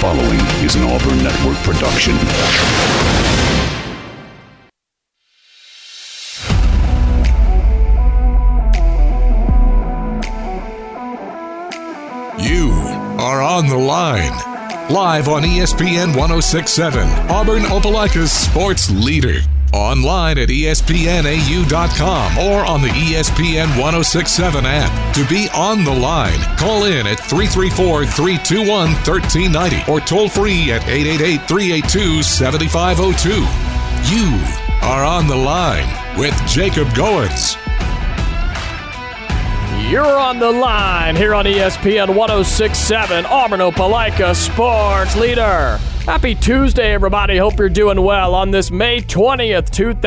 following is an Auburn Network production. You are on the line. Live on ESPN 1067, Auburn Opelika's sports leader. Online at espnau.com or on the ESPN 1067 app. To be on the line, call in at 334-321-1390 or toll free at 888-382-7502. You are on the line with Jacob Goins. You're on the line here on ESPN 1067, Auburn Opelika sports leader. Happy Tuesday, everybody. Hope you're doing well on this May 20th,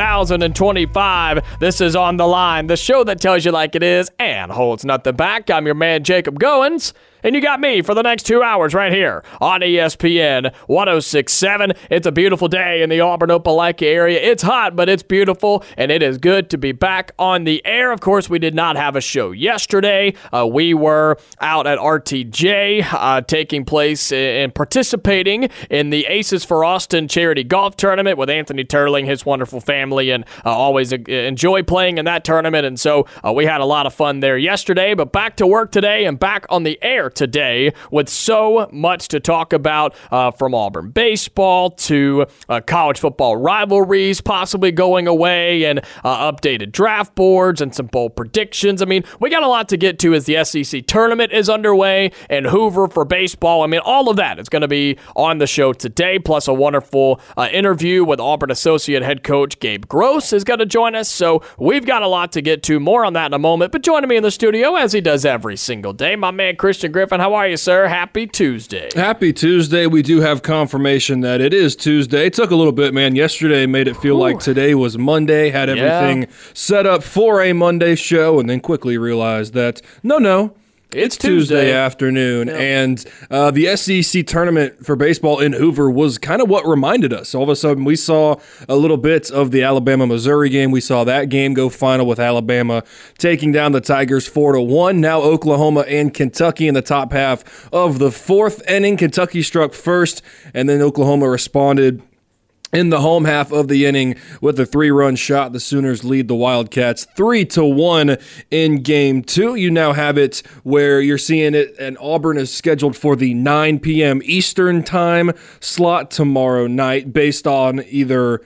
2025. This is On the Line, the show that tells you like it is and holds nothing back. I'm your man, Jacob Goins. And you got me for the next 2 hours right here on ESPN 1067. It's a beautiful day in the Auburn-Opelika area. It's hot, but it's beautiful, and it is good to be back on the air. Of course, we did not have a show yesterday. We were out at RTJ taking place and participating in the Aces for Austin charity golf tournament with Anthony Turling, his wonderful family, and always enjoy playing in that tournament. And so we had a lot of fun there yesterday, but back to work today and back on the air today with so much to talk about, from Auburn baseball to college football rivalries possibly going away and updated draft boards and some bold predictions. I mean, we got a lot to get to as the SEC tournament is underway and Hoover for baseball. I mean, all of that is going to be on the show today, plus a wonderful interview with Auburn Associate Head Coach Gabe Gross is going to join us. So we've got a lot to get to. More on that in a moment. But joining me in the studio, as he does every single day, my man Christian Griffin. How are you, sir? Happy Tuesday. Happy Tuesday. We do have confirmation that it is Tuesday. It took a little bit, man. Yesterday made it feel like today was Monday. Had everything set up for a Monday show and then quickly realized that, no. It's Tuesday afternoon, and the SEC tournament for baseball in Hoover was kind of what reminded us. All of a sudden, we saw a little bit of the Alabama-Missouri game. We saw that game go final with Alabama taking down the Tigers 4-1. Now Oklahoma and Kentucky in the top half of the fourth inning. Kentucky struck first, and then Oklahoma responded in the home half of the inning with a 3-run shot. The Sooners lead the Wildcats 3-1 in Game 2. You now have it where you're seeing it, and Auburn is scheduled for the 9 p.m. Eastern time slot tomorrow night based on either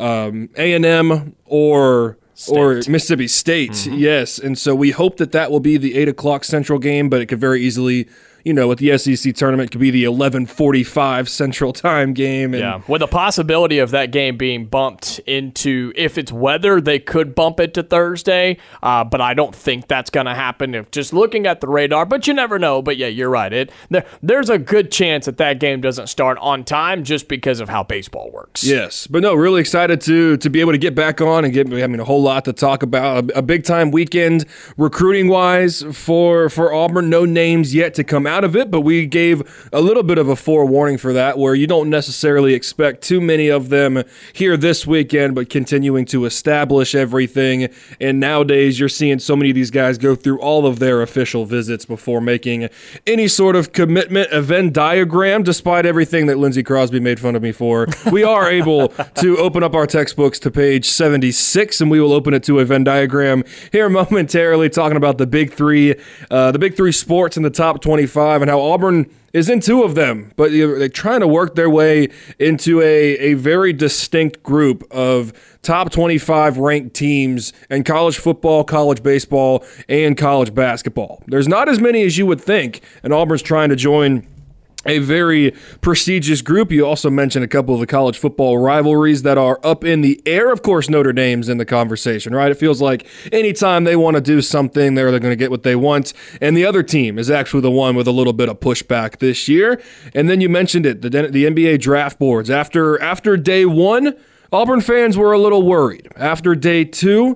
A&M or Mississippi State. Mm-hmm. Yes, and so we hope that will be the 8 o'clock Central game, but it could very easily, with the SEC tournament, could be the 11:45 Central Time game. And with the possibility of that game being bumped into, if it's weather, they could bump it to Thursday, but I don't think that's going to happen if just looking at the radar, but you never know. But yeah, you're right. There's a good chance that game doesn't start on time just because of how baseball works. Yes, but no, really excited to be able to get back on and a whole lot to talk about. A big-time weekend recruiting-wise for Auburn. No names yet to come out of it, but we gave a little bit of a forewarning for that, where you don't necessarily expect too many of them here this weekend, but continuing to establish everything. And nowadays, you're seeing so many of these guys go through all of their official visits before making any sort of commitment. A Venn diagram, despite everything that Lindsey Crosby made fun of me for, we are able to open up our textbooks to page 76, and we will open it to a Venn diagram here momentarily, talking about the big three sports in the top 25 and how Auburn is in 2 of them, but they're trying to work their way into a very distinct group of top 25 ranked teams in college football, college baseball, and college basketball. There's not as many as you would think, and Auburn's trying to join a very prestigious group. You also mentioned a couple of the college football rivalries that are up in the air. Of course, Notre Dame's in the conversation, right? It feels like anytime they want to do something, they're going to get what they want. And the other team is actually the one with a little bit of pushback this year. And then you mentioned it, the NBA draft boards. After day 1, Auburn fans were a little worried. After day 2,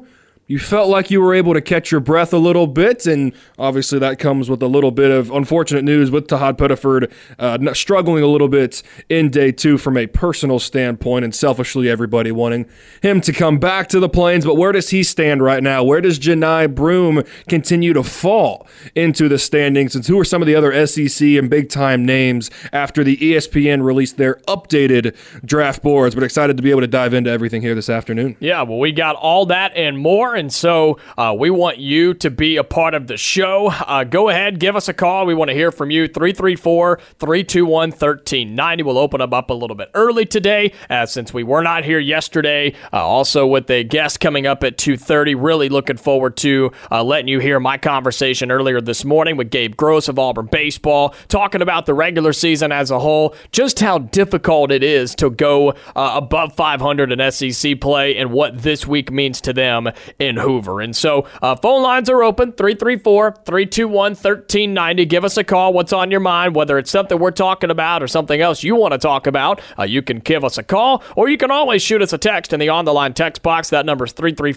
you felt like you were able to catch your breath a little bit, and obviously that comes with a little bit of unfortunate news with Tahad Pettiford struggling a little bit in day 2 from a personal standpoint, and selfishly everybody wanting him to come back to the Plains. But where does he stand right now? Where does Johni Broome continue to fall into the standings? And who are some of the other SEC and big-time names after the ESPN released their updated draft boards? But excited to be able to dive into everything here this afternoon. Yeah, well, we got all that and more. And so we want you to be a part of the show. Go ahead, give us a call. We want to hear from you. 334-321-1390. We'll open them up a little bit early today since we were not here yesterday. Also with a guest coming up at 2:30. Really looking forward to letting you hear my conversation earlier this morning with Gabe Gross of Auburn Baseball, talking about the regular season as a whole, just how difficult it is to go above 500 in SEC play and what this week means to them in Hoover. And so phone lines are open, 334-321-1390. Give us a call. What's on your mind? Whether it's something we're talking about or something else you want to talk about, you can give us a call, or you can always shoot us a text in the on-the-line text box. That number is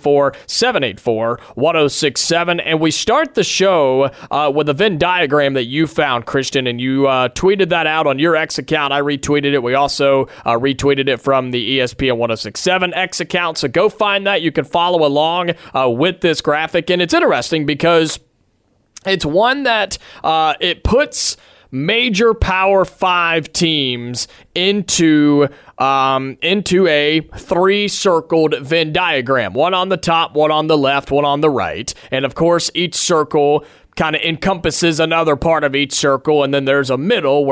334-784-1067. And we start the show with a Venn diagram that you found, Christian, and you tweeted that out on your X account. I retweeted it. We also retweeted it from the ESPN 1067 X account. So go find that. You can follow along with this graphic. And it's interesting because it's one that it puts major Power 5 teams into a 3-circled Venn diagram. One on the top, one on the left, one on the right. And of course, each circle kind of encompasses another part of each circle. And then there's a middle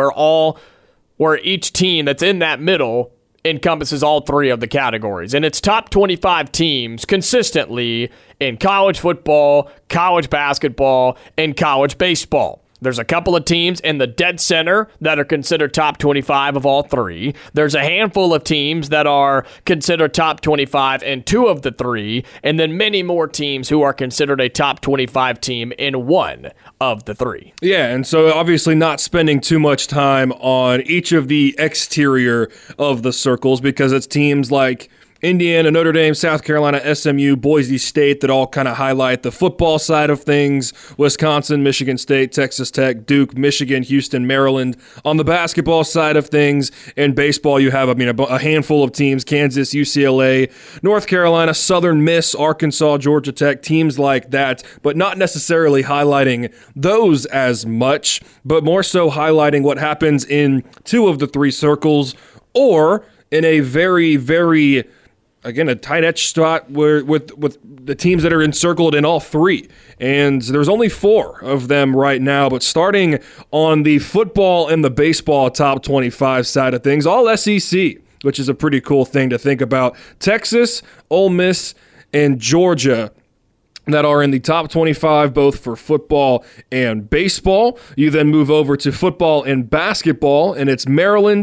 where each team that's in that middle encompasses all 3 of the categories. And it's top 25 teams consistently in college football, college basketball, and college baseball. There's a couple of teams in the dead center that are considered top 25 of all 3. There's a handful of teams that are considered top 25 in 2 of the 3, and then many more teams who are considered a top 25 team in 1 of the 3. Yeah, and so obviously not spending too much time on each of the exterior of the circles, because it's teams like Indiana, Notre Dame, South Carolina, SMU, Boise State that all kind of highlight the football side of things. Wisconsin, Michigan State, Texas Tech, Duke, Michigan, Houston, Maryland. On the basketball side of things, in baseball, you have a handful of teams: Kansas, UCLA, North Carolina, Southern Miss, Arkansas, Georgia Tech, teams like that, but not necessarily highlighting those as much, but more so highlighting what happens in 2 of the 3 circles, or in a very, very, again, a tight edge spot where with the teams that are encircled in all 3. And there's only 4 of them right now. But starting on the football and the baseball top 25 side of things, all SEC, which is a pretty cool thing to think about. Texas, Ole Miss, and Georgia that are in the top 25, both for football and baseball. You then move over to football and basketball, and it's Maryland,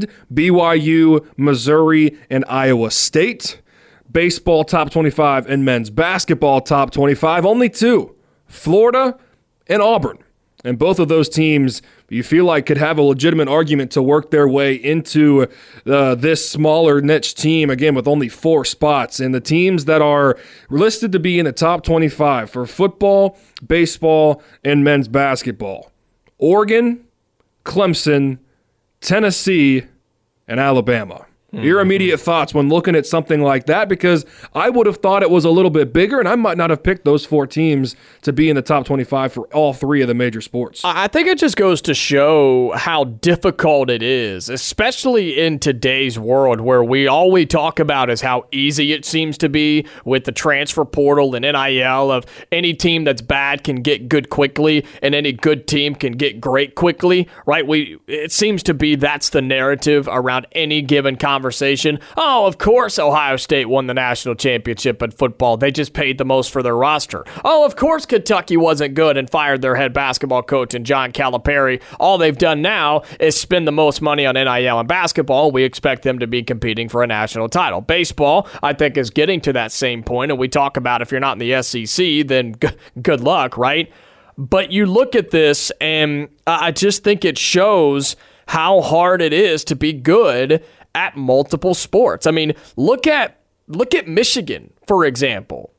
BYU, Missouri, and Iowa State. Baseball top 25 and men's basketball top 25, only 2, Florida and Auburn. And both of those teams you feel like could have a legitimate argument to work their way into this smaller niche team, again, with only 4 spots. And the teams that are listed to be in the top 25 for football, baseball, and men's basketball: Oregon, Clemson, Tennessee, and Alabama. Your immediate thoughts when looking at something like that, because I would have thought it was a little bit bigger, and I might not have picked those 4 teams to be in the top 25 for all 3 of the major sports. I think it just goes to show how difficult it is, especially in today's world where all we talk about is how easy it seems to be with the transfer portal and NIL, of any team that's bad can get good quickly and any good team can get great quickly, right? It seems to be that's the narrative around any given conversation. Oh, of course Ohio State won the national championship in football. They just paid the most for their roster. Oh, of course Kentucky wasn't good and fired their head basketball coach and John Calipari. All they've done now is spend the most money on NIL and basketball. We expect them to be competing for a national title. Baseball, I think, is getting to that same point, and we talk about if you're not in the SEC, then good luck, right? But you look at this, and I just think it shows how hard it is to be good at multiple sports. I mean, look at Michigan, for example.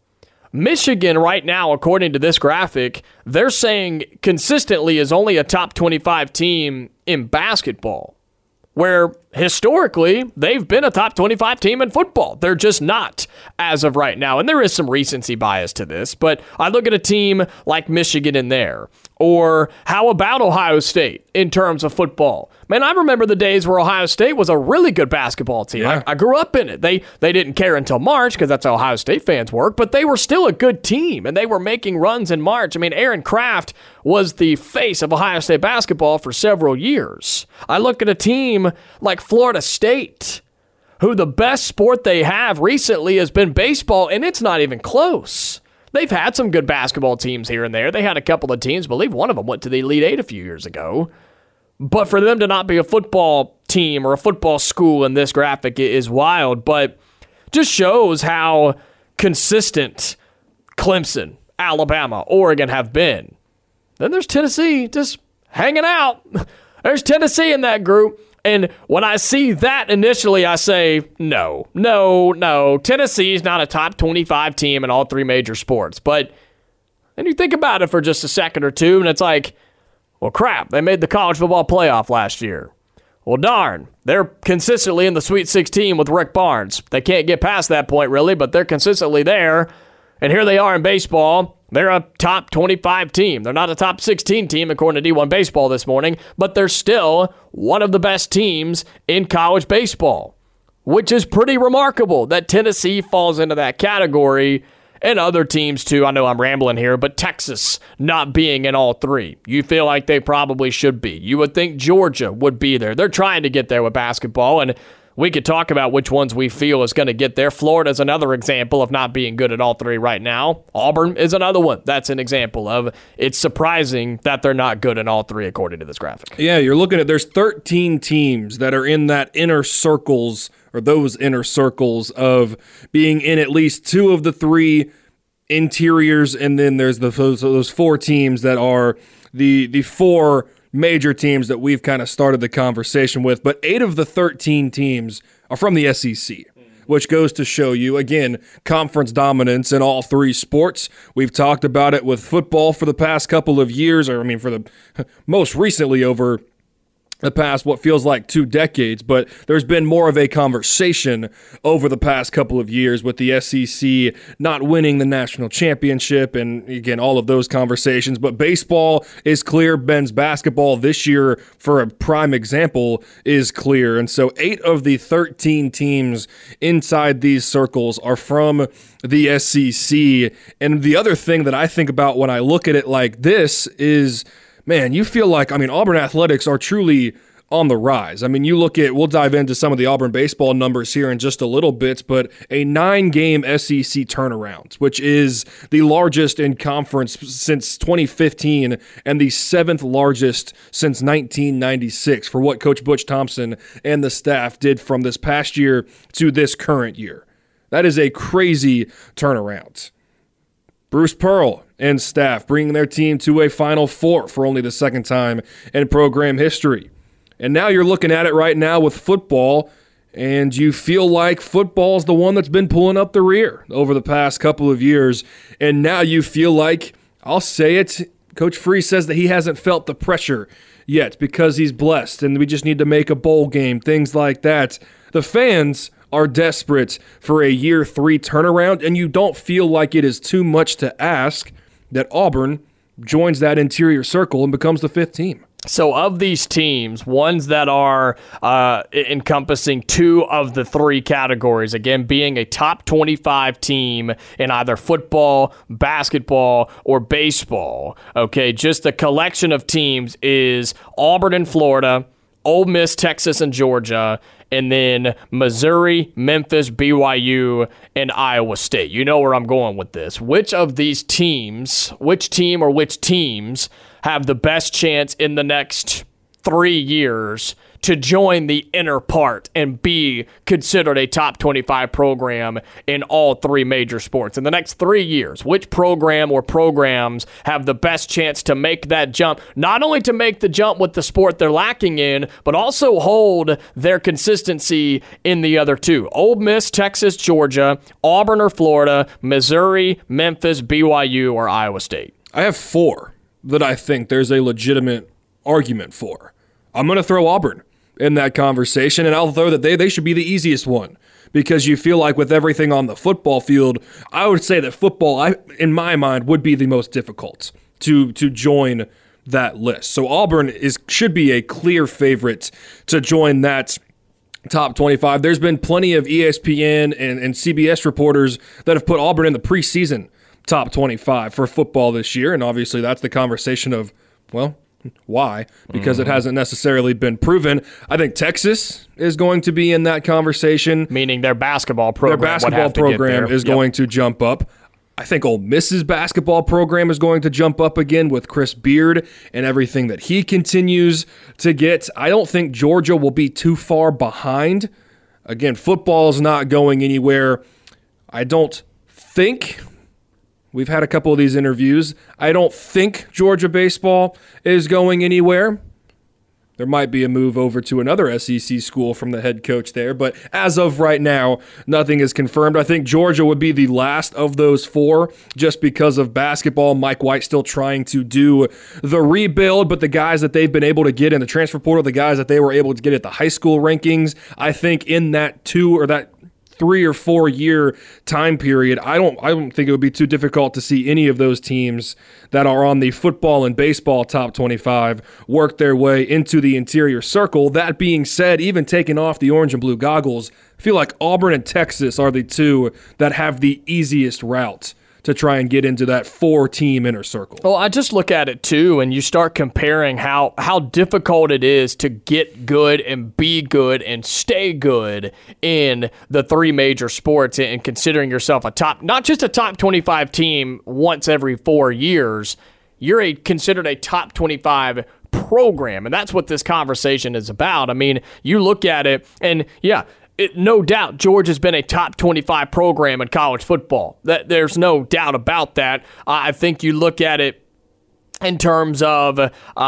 Michigan right now, according to this graphic, they're saying consistently is only a top 25 team in basketball, where historically they've been a top 25 team in football. They're just not as of right now. And there is some recency bias to this, but I look at a team like Michigan in there. Or how about Ohio State in terms of football? Man, I remember the days where Ohio State was a really good basketball team. Yeah. I grew up in it. They didn't care until March because that's how Ohio State fans work, but they were still a good team, and they were making runs in March. I mean, Aaron Kraft was the face of Ohio State basketball for several years. I look at a team like Florida State, who the best sport they have recently has been baseball, and it's not even close. They've had some good basketball teams here and there. They had a couple of teams. I believe one of them went to the Elite Eight a few years ago. But for them to not be a football team or a football school in this graphic is wild, but just shows how consistent Clemson, Alabama, Oregon have been. Then there's Tennessee just hanging out. There's Tennessee in that group. And when I see that initially, I say, no. Tennessee's not a top 25 team in all three major sports. But then you think about it for just a second or two, and it's like, well, crap, they made the college football playoff last year. Well, darn, they're consistently in the Sweet 16 with Rick Barnes. They can't get past that point, really, but they're consistently there. And here they are in baseball. They're a top 25 team. They're not a top 16 team, according to D1 Baseball this morning, but they're still one of the best teams in college baseball, which is pretty remarkable that Tennessee falls into that category, and other teams too. I know I'm rambling here, but Texas not being in all three. You feel like they probably should be. You would think Georgia would be there. They're trying to get there with basketball, and we could talk about which ones we feel is going to get there. Florida's another example of not being good at all three right now. Auburn is another one. That's an example of it's surprising that they're not good in all three, according to this graphic. Yeah, you're looking at there's 13 teams that are in that inner circles, or those inner circles of being in at least two of the three interiors, and then there's those four teams that are the four major teams that we've kind of started the conversation with. But 8 of the 13 teams are from the SEC, which goes to show you, again, conference dominance in all three sports. We've talked about it with football for the past couple of years, or for the most recently over the past, what feels like 2 decades, but there's been more of a conversation over the past couple of years with the SEC not winning the national championship, and again, all of those conversations. But baseball is clear. Men's basketball this year, for a prime example, is clear. And so 8 of the 13 teams inside these circles are from the SEC. And the other thing that I think about when I look at it like this is, man, you feel like, Auburn athletics are truly on the rise. You look at, we'll dive into some of the Auburn baseball numbers here in just a little bit, but a 9-game SEC turnaround, which is the largest in conference since 2015 and the 7th largest since 1996 for what Coach Butch Thompson and the staff did from this past year to this current year. That is a crazy turnaround. Bruce Pearl and staff bringing their team to a Final Four for only the second time in program history. And now you're looking at it right now with football, and you feel like football's the one that's been pulling up the rear over the past couple of years. And now you feel like, I'll say it, Coach Free says that he hasn't felt the pressure yet because he's blessed and we just need to make a bowl game, things like that. The fans are desperate for a year 3 turnaround, and you don't feel like it is too much to ask that Auburn joins that interior circle and becomes the 5th team. So of these teams, ones that are encompassing 2 of the 3 categories, again, being a top 25 team in either football, basketball, or baseball, okay, just the collection of teams is Auburn and Florida, Ole Miss, Texas, and Georgia, and then Missouri, Memphis, BYU, and Iowa State. You know where I'm going with this. Which of these teams, which teams have the best chance in the next 3 years to join the inner part and be considered a top 25 program in all 3 major sports. In the next 3 years, which program or programs have the best chance to make that jump, not only to make the jump with the sport they're lacking in, but also hold their consistency in the other 2? Ole Miss, Texas, Georgia, Auburn or Florida, Missouri, Memphis, BYU, or Iowa State. I have 4 that I think there's a legitimate argument for. I'm going to throw Auburn in that conversation, and I'll throw that they should be the easiest one, because you feel like with everything on the football field, I would say that football, in my mind, would be the most difficult to join that list. So Auburn should be a clear favorite to join that top 25. There's been plenty of ESPN and CBS reporters that have put Auburn in the preseason top 25 for football this year, and obviously that's the conversation of, well, why? Because it hasn't necessarily been proven. I think Texas is going to be in that conversation. Meaning their basketball program. Their basketball program is going to jump up. I think Ole Miss's basketball program is going to jump up again with Chris Beard and everything that he continues to get. I don't think Georgia will be too far behind. Again, football is not going anywhere. I don't think. We've had a couple of these interviews. I don't think Georgia baseball is going anywhere. There might be a move over to another SEC school from the head coach there, but as of right now, nothing is confirmed. I think Georgia would be the last of those 4 just because of basketball. Mike White still trying to do the rebuild, but the guys that they've been able to get in the transfer portal, the guys that they were able to get at the high school rankings, I think in that 3 or 4 year time period, I don't think it would be too difficult to see any of those teams that are on the football and baseball top 25 work their way into the interior circle. That being said, even taking off the orange and blue goggles, I feel like Auburn and Texas are the 2 that have the easiest route to try and get into that 4-team inner circle. Well, I just look at it too, and you start comparing how difficult it is to get good and be good and stay good in the 3 major sports, and considering yourself not just a top 25 team once every 4 years, you're considered a top 25 program, and that's what this conversation is about. I mean, you look at it, and yeah, no doubt, Georgia's been a top 25 program in college football. There's no doubt about that. I think you look at it in terms of,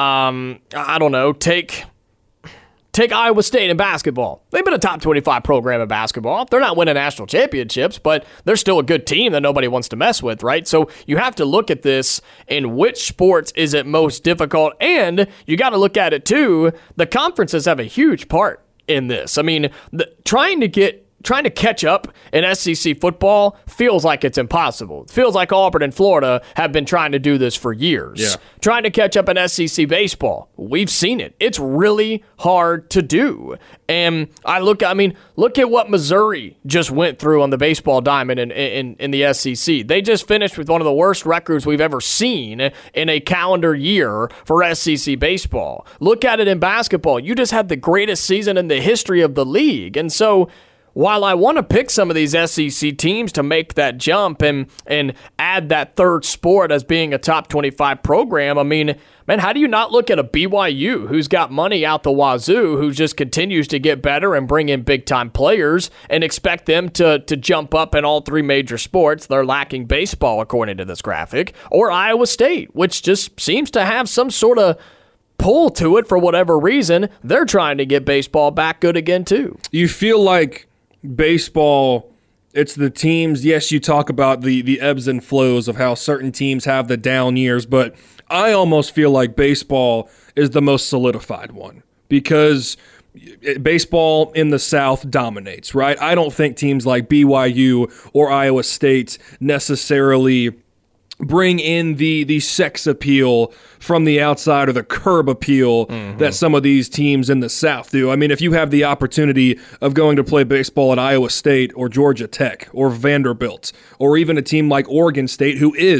take Iowa State in basketball. They've been a top 25 program in basketball. They're not winning national championships, but they're still a good team that nobody wants to mess with, right? So you have to look at this in which sports is it most difficult, and you got to look at it too. The conferences have a huge part in this. I mean, trying to catch up in SEC football feels like it's impossible. It feels like Auburn and Florida have been trying to do this for years. Yeah. Trying to catch up in SEC baseball, we've seen it. It's really hard to do. And look at what Missouri just went through on the baseball diamond in the SEC. They just finished with one of the worst records we've ever seen in a calendar year for SEC baseball. Look at it in basketball. You just had the greatest season in the history of the league. And so while I want to pick some of these SEC teams to make that jump and add that 3rd sport as being a top 25 program, I mean, man, how do you not look at a BYU who's got money out the wazoo, who just continues to get better and bring in big-time players, and expect them to jump up in all 3 major sports? They're lacking baseball, according to this graphic. Or Iowa State, which just seems to have some sort of pull to it for whatever reason. They're trying to get baseball back good again, too. You feel like baseball, it's the teams, yes, you talk about the ebbs and flows of how certain teams have the down years, but I almost feel like baseball is the most solidified one because baseball in the South dominates, right? I don't think teams like BYU or Iowa State necessarily bring in the sex appeal from the outside or the curb appeal that some of these teams in the South do. I mean, if you have the opportunity of going to play baseball at Iowa State or Georgia Tech or Vanderbilt or even a team like Oregon State, who is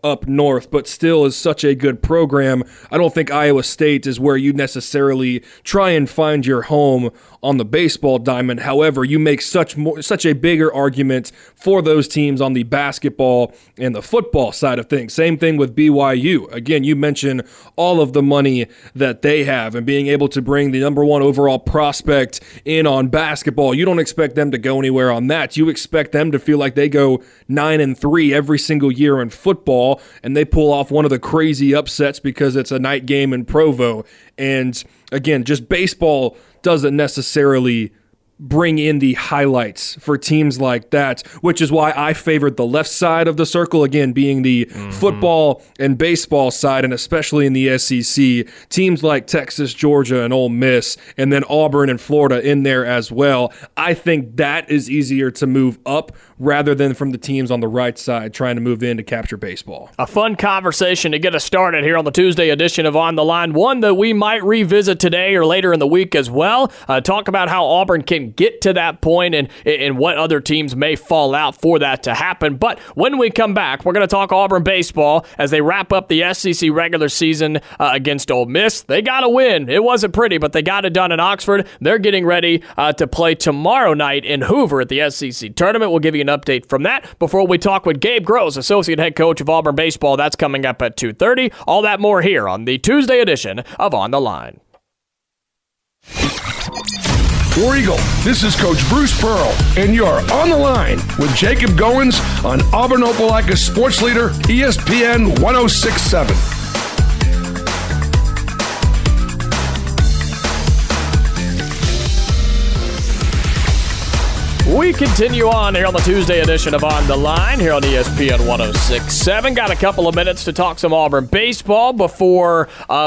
up north, but still is such a good program. I don't think Iowa State is where you necessarily try and find your home on the baseball diamond. However, you make such a bigger argument for those teams on the basketball and the football side of things. Same thing with BYU. Again, you mentioned all of the money that they have and being able to bring the number one overall prospect in on basketball. You don't expect them to go anywhere on that. You expect them to feel like they go 9-3 every single year in football, and they pull off one of the crazy upsets because it's a night game in Provo. And again, just baseball doesn't necessarily bring in the highlights for teams like that, which is why I favored the left side of the circle, again, being the football and baseball side, and especially in the SEC, teams like Texas, Georgia, and Ole Miss, and then Auburn and Florida in there as well. I think that is easier to move up rather than from the teams on the right side trying to move in to capture baseball. A fun conversation to get us started here on the Tuesday edition of On the Line, one that we might revisit today or later in the week as well. Talk about how Auburn can get to that point and what other teams may fall out for that to happen. But when we come back, we're going to talk Auburn baseball as they wrap up the SEC regular season against Ole Miss. They got a win. It wasn't pretty, but they got it done in Oxford. They're getting ready to play tomorrow night in Hoover at the SEC tournament. We'll give you an update from that before we talk with Gabe Gross, associate head coach of Auburn baseball. That's coming up at 2:30. All that more here on the Tuesday edition of On the Line. War Eagle, this is Coach Bruce Pearl, and you're On the Line with Jacob Goins on Auburn Opelika Sports Leader, ESPN 1067. We continue on here on the Tuesday edition of On the Line here on ESPN 1067. Got a couple of minutes to talk some Auburn baseball before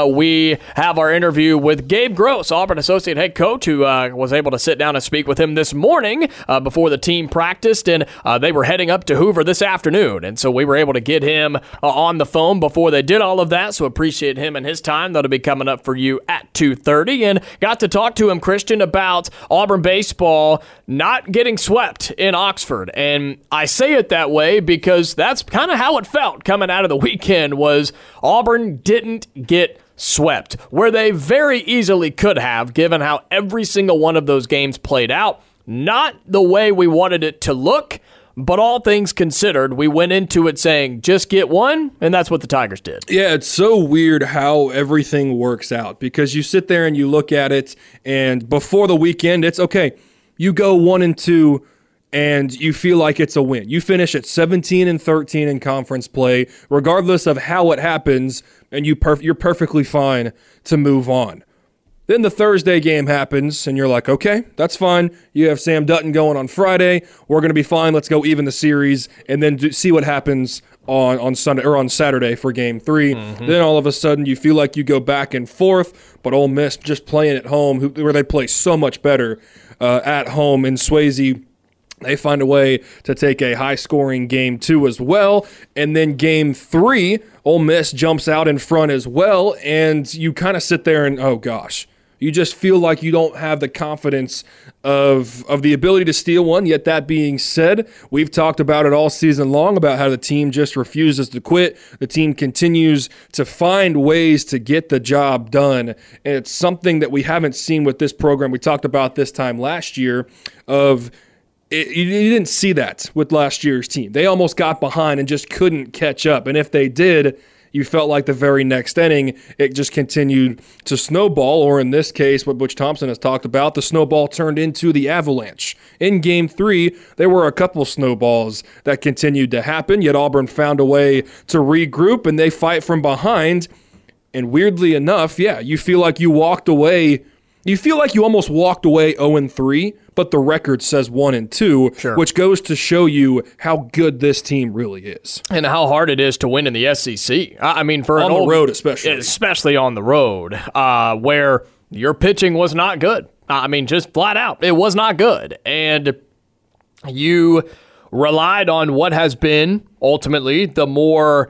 we have our interview with Gabe Gross, Auburn associate head coach, who was able to sit down and speak with him this morning before the team practiced, and they were heading up to Hoover this afternoon, and so we were able to get him on the phone before they did all of that, so appreciate him and his time. That'll be coming up for you at 2:30, and got to talk to him, Christian, about Auburn baseball not getting swept in Oxford. And I say it that way because that's kind of how it felt coming out of the weekend, was Auburn didn't get swept, where they very easily could have, given how every single one of those games played out. Not the way we wanted it to look, but all things considered, we went into it saying, just get one, and that's what the Tigers did. Yeah, it's so weird how everything works out, because you sit there and you look at it, and before the weekend, it's okay. You go 1-2, and you feel like it's a win. You finish at 17-13 in conference play, regardless of how it happens, and you're perfectly fine to move on. Then the Thursday game happens, and you're like, okay, that's fine. You have Sam Dutton going on Friday. We're going to be fine. Let's go even the series, and then see what happens on Sunday or on Saturday for Game 3. Then all of a sudden, you feel like you go back and forth, but Ole Miss just playing at home, where they play so much better at home in Swayze. They find a way to take a high-scoring Game 2 as well, and then Game 3, Ole Miss jumps out in front as well, and you kind of sit there and, oh gosh, you just feel like you don't have the confidence of the ability to steal one. Yet that being said, we've talked about it all season long about how the team just refuses to quit. The team continues to find ways to get the job done. And it's something that we haven't seen with this program. We talked about this time last year you didn't see that with last year's team. They almost got behind and just couldn't catch up. And if they did, you felt like the very next inning, it just continued to snowball, or in this case, what Butch Thompson has talked about, the snowball turned into the avalanche. In Game 3, there were a couple snowballs that continued to happen, yet Auburn found a way to regroup, and they fight from behind. And weirdly enough, yeah, you feel like you walked away. You feel like you almost walked away 0-3, but the record says 1-2, Sure. Which goes to show you how good this team really is. And how hard it is to win in the SEC. I mean, for on the road especially. Especially on the road, where your pitching was not good. I mean, just flat out, it was not good. And you relied on what has been ultimately the more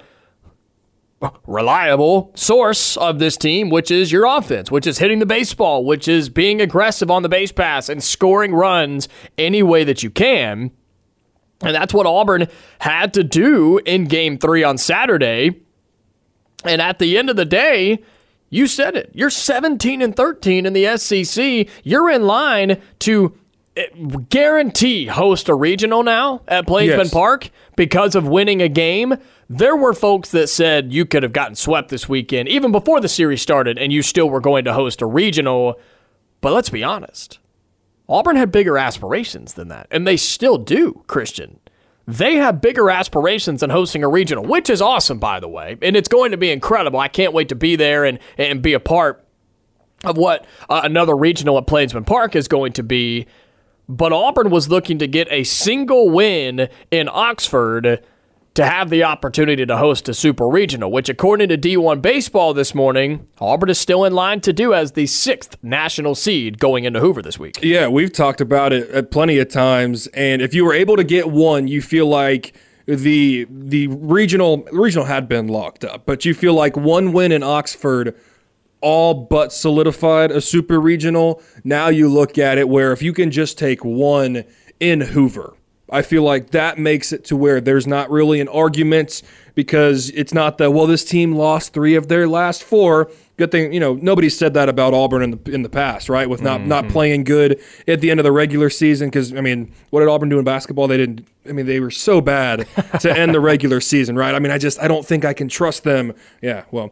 reliable source of this team, which is your offense, which is hitting the baseball, which is being aggressive on the base pass and scoring runs any way that you can. And that's what Auburn had to do in Game 3 on Saturday. And at the end of the day, you said it. You're 17-13 in the SEC. You're in line to guarantee host a regional now at Plainsman Park because of winning a game. There were folks that said you could have gotten swept this weekend, even before the series started, and you still were going to host a regional. But let's be honest. Auburn had bigger aspirations than that, and they still do, Christian. They have bigger aspirations than hosting a regional, which is awesome, by the way, and it's going to be incredible. I can't wait to be there and be a part of what another regional at Plainsman Park is going to be. But Auburn was looking to get a single win in Oxford to have the opportunity to host a super regional, which according to D1 Baseball this morning, Auburn is still in line to do as the 6th national seed going into Hoover this week. Yeah, we've talked about it plenty of times, and if you were able to get one, you feel like the regional had been locked up, but you feel like one win in Oxford all but solidified a super regional. Now you look at it where if you can just take one in Hoover, I feel like that makes it to where there's not really an argument, because it's not that, well, this team lost 3 of their last 4. Good thing, nobody said that about Auburn in the past, right? With not playing good at the end of the regular season. Because, what did Auburn do in basketball? They were so bad to end the regular season, right? I don't think I can trust them. Yeah, well,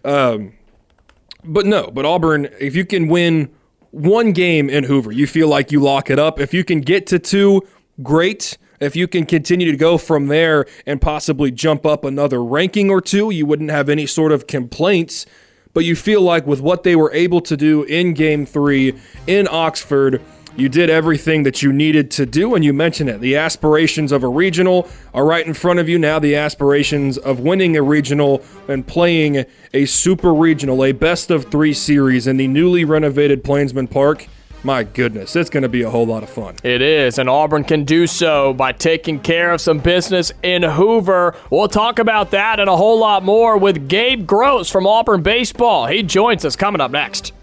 but Auburn, if you can win one game in Hoover, you feel like you lock it up. If you can get to 2, great. If you can continue to go from there and possibly jump up another ranking or 2, you wouldn't have any sort of complaints. But you feel like with what they were able to do in Game 3 in Oxford, you did everything that you needed to do, and you mentioned it. The aspirations of a regional are right in front of you now. The aspirations of winning a regional and playing a super regional, a best-of-3 series in the newly renovated Plainsman Park. My goodness, it's going to be a whole lot of fun. It is, and Auburn can do so by taking care of some business in Hoover. We'll talk about that and a whole lot more with Gabe Gross from Auburn Baseball. He joins us coming up next.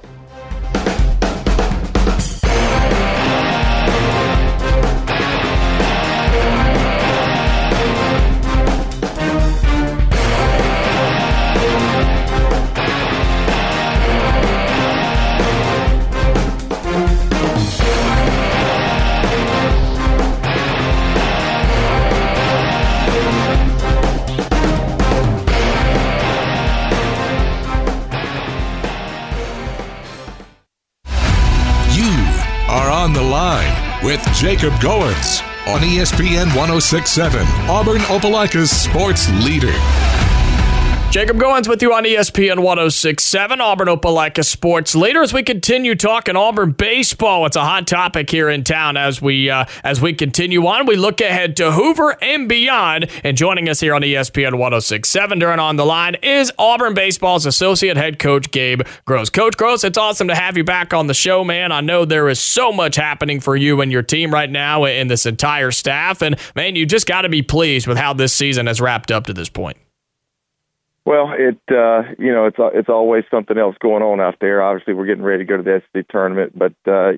On the Line with Jacob Goins on ESPN 106.7, Auburn Opelika's sports leader. Jacob Goins with you on ESPN 106.7, Auburn Opelika sports leader. As we continue talking Auburn baseball, it's a hot topic here in town as we continue on. We look ahead to Hoover and beyond. And joining us here on ESPN 106.7 during On the Line is Auburn baseball's associate head coach Gabe Gross. Coach Gross, it's awesome to have you back on the show, man. I know there is so much happening for you and your team right now and this entire staff. And man, you just got to be pleased with how this season has wrapped up to this point. Well, it's always something else going on out there. Obviously, we're getting ready to go to the SEC tournament, but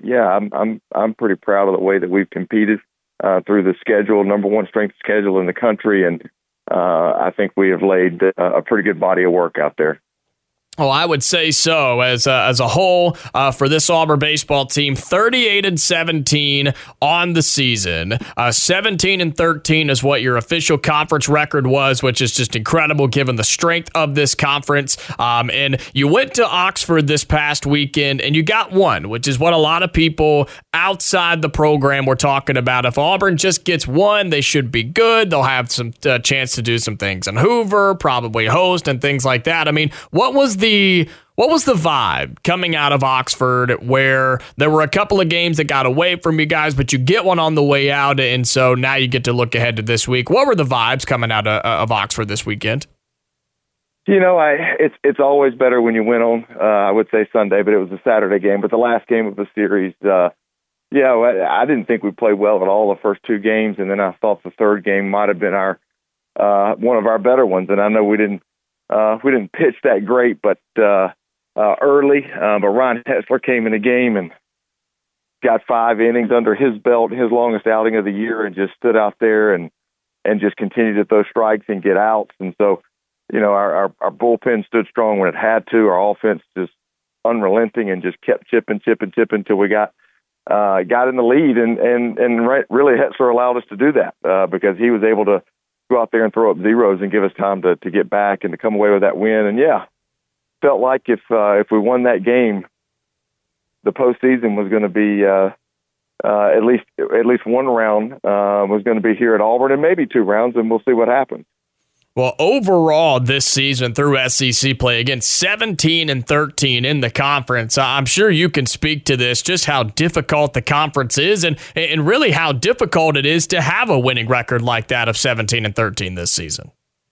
I'm pretty proud of the way that we've competed through the schedule, number 1 strength schedule in the country, and I think we have laid a pretty good body of work out there. Oh, I would say so. As a whole, for this Auburn baseball team, 38-17 on the season. 17-13 is what your official conference record was, which is just incredible given the strength of this conference. And you went to Oxford this past weekend, and you got one, which is what a lot of people outside the program were talking about. If Auburn just gets one, they should be good. They'll have some chance to do some things in Hoover, probably host and things like that. What was the vibe coming out of Oxford, where there were a couple of games that got away from you guys, but you get one on the way out, and so now you get to look ahead to this week? What were the vibes coming out of Oxford this weekend? It's always better when you win on, I would say Sunday, but it was a Saturday game. But the last game of the series, I didn't think we played well at all the first 2 games, and then I thought the third game might have been our one of our better ones. And I know we didn't pitch that great, but early. But Ron Hetzler came in the game and got 5 innings under his belt, his longest outing of the year, and just stood out there and just continued to throw strikes and get outs. And so, our bullpen stood strong when it had to. Our offense just unrelenting and just kept chipping until we got in the lead. And really Hetzler allowed us to do that because he was able to go out there and throw up zeros and give us time to get back and to come away with that win. And felt like if we won that game, the postseason was going to be at least one round was going to be here at Auburn, and maybe 2 rounds, and we'll see what happens. Well, overall this season through SEC play, again, 17-13 in the conference. I'm sure you can speak to this, just how difficult the conference is and really how difficult it is to have a winning record like that of 17-13 this season.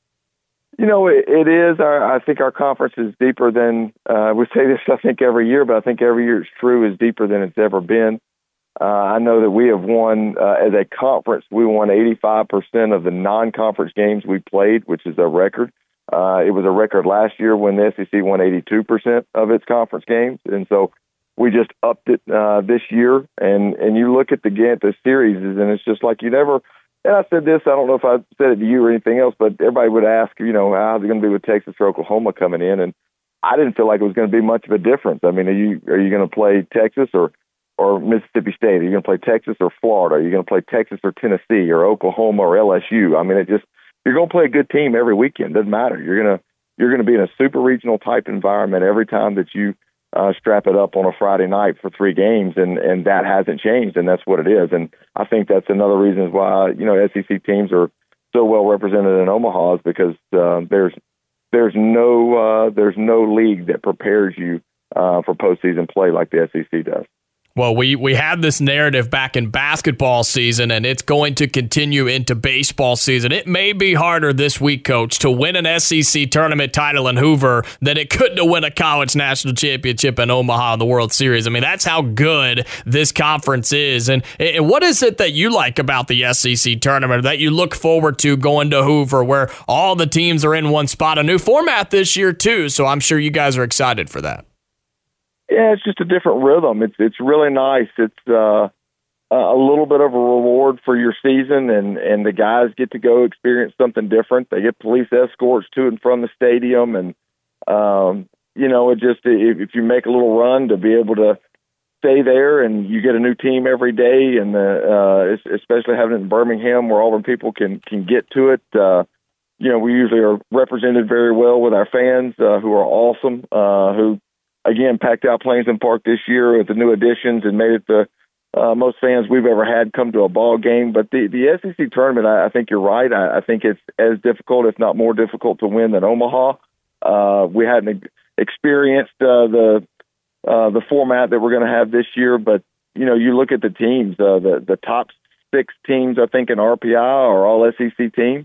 It is. I think our conference is deeper than, we say this, I think, every year, but I think every year it's true, is deeper than it's ever been. I know that we have won, as a conference, we won 85% of the non-conference games we played, which is a record. It was a record last year when the SEC won 82% of its conference games. And so we just upped it this year. And you look at the series, and it's just like you never, and I said this, I don't know if I said it to you or anything else, but everybody would ask, how's it going to be with Texas or Oklahoma coming in? And I didn't feel like it was going to be much of a difference. I mean, are you going to play Texas or Mississippi State? Are you going to play Texas or Florida? Are you going to play Texas or Tennessee or Oklahoma or LSU? I mean, you're going to play a good team every weekend. Doesn't matter. You're going to be in a super regional type environment every time that you strap it up on a Friday night for 3 games, and that hasn't changed, and that's what it is. And I think that's another reason why SEC teams are so well represented in Omaha, is because there's no league that prepares you for postseason play like the SEC does. Well, we had this narrative back in basketball season, and it's going to continue into baseball season. It may be harder this week, Coach, to win an SEC tournament title in Hoover than it could to win a college national championship in Omaha in the World Series. I mean, that's how good this conference is. And what is it that you like about the SEC tournament that you look forward to going to Hoover, where all the teams are in one spot? A new format this year, too, so I'm sure you guys are excited for that. Yeah, it's just a different rhythm. It's really nice. It's a little bit of a reward for your season, and the guys get to go experience something different. They get police escorts to and from the stadium, and if you make a little run to be able to stay there, and you get a new team every day, and especially having it in Birmingham where Auburn people can get to it. We usually are represented very well with our fans who are awesome, who again packed out Plainsman Park this year with the new additions and made it the most fans we've ever had come to a ball game. But the SEC tournament, I think you're right. I think it's as difficult, if not more difficult, to win than Omaha. We hadn't experienced the format that we're going to have this year, but you look at the teams, the top 6 teams, I think, in RPI are all SEC teams.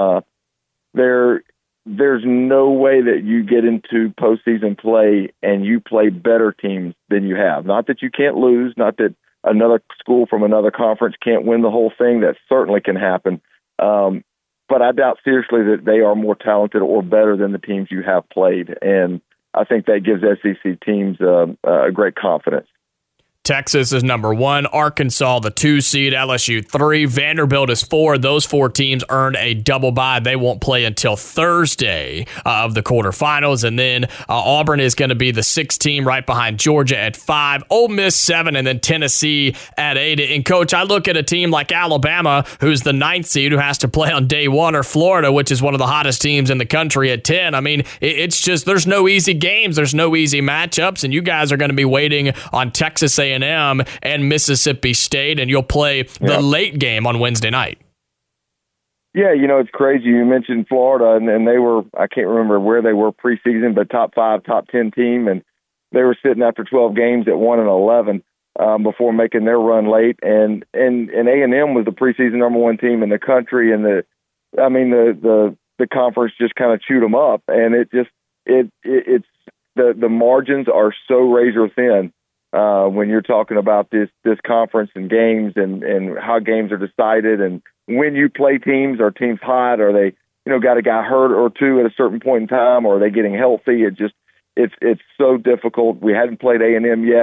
There's no way that you get into postseason play and you play better teams than you have. Not that you can't lose, not that another school from another conference can't win the whole thing. That certainly can happen. But I doubt seriously that they are more talented or better than the teams you have played. And I think that gives SEC teams a great confidence. Texas is number 1, Arkansas the 2 seed, LSU 3, Vanderbilt is 4. Those 4 teams earned a double bye. They won't play until Thursday of the quarterfinals, and then Auburn is going to be the 6th team right behind Georgia at 5, Ole Miss 7, and then Tennessee at 8. And Coach, I look at a team like Alabama, who's the 9th seed, who has to play on day 1, or Florida, which is one of the hottest teams in the country, at 10. I mean, it's just there's no easy games, there's no easy matchups, and you guys are going to be waiting on Texas A&M and Mississippi State, and you'll play the late game on Wednesday night. Yeah, it's crazy. You mentioned Florida, and they were, I can't remember where they were preseason, but top 5, top 10 team, and they were sitting after 12 games at 1-11 before making their run late. And A&M was the preseason number 1 team in the country, and the conference just kind of chewed them up, and it's the margins are so razor thin. When you're talking about this conference and games and how games are decided, and when you play teams, are teams hot? Are they, got a guy hurt or 2 at a certain point in time, or are they getting healthy? It's so difficult. We hadn't played A&M yet.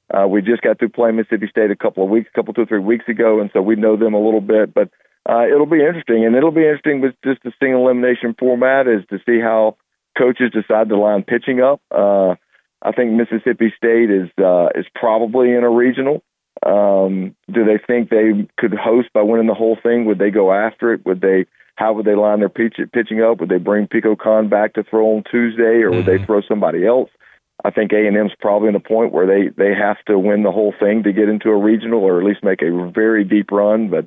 We just got through playing Mississippi State two or 3 weeks ago, and so we know them a little bit. But it'll be interesting, and it'll be interesting with just the single elimination format is to see how coaches decide to line pitching up. I think Mississippi State is probably in a regional. Do they think they could host by winning the whole thing? Would they go after it? How would they line their pitching up? Would they bring Pico Khan back to throw on Tuesday, or would they throw somebody else? I think A&M's probably in a point where they have to win the whole thing to get into a regional, or at least make a very deep run. But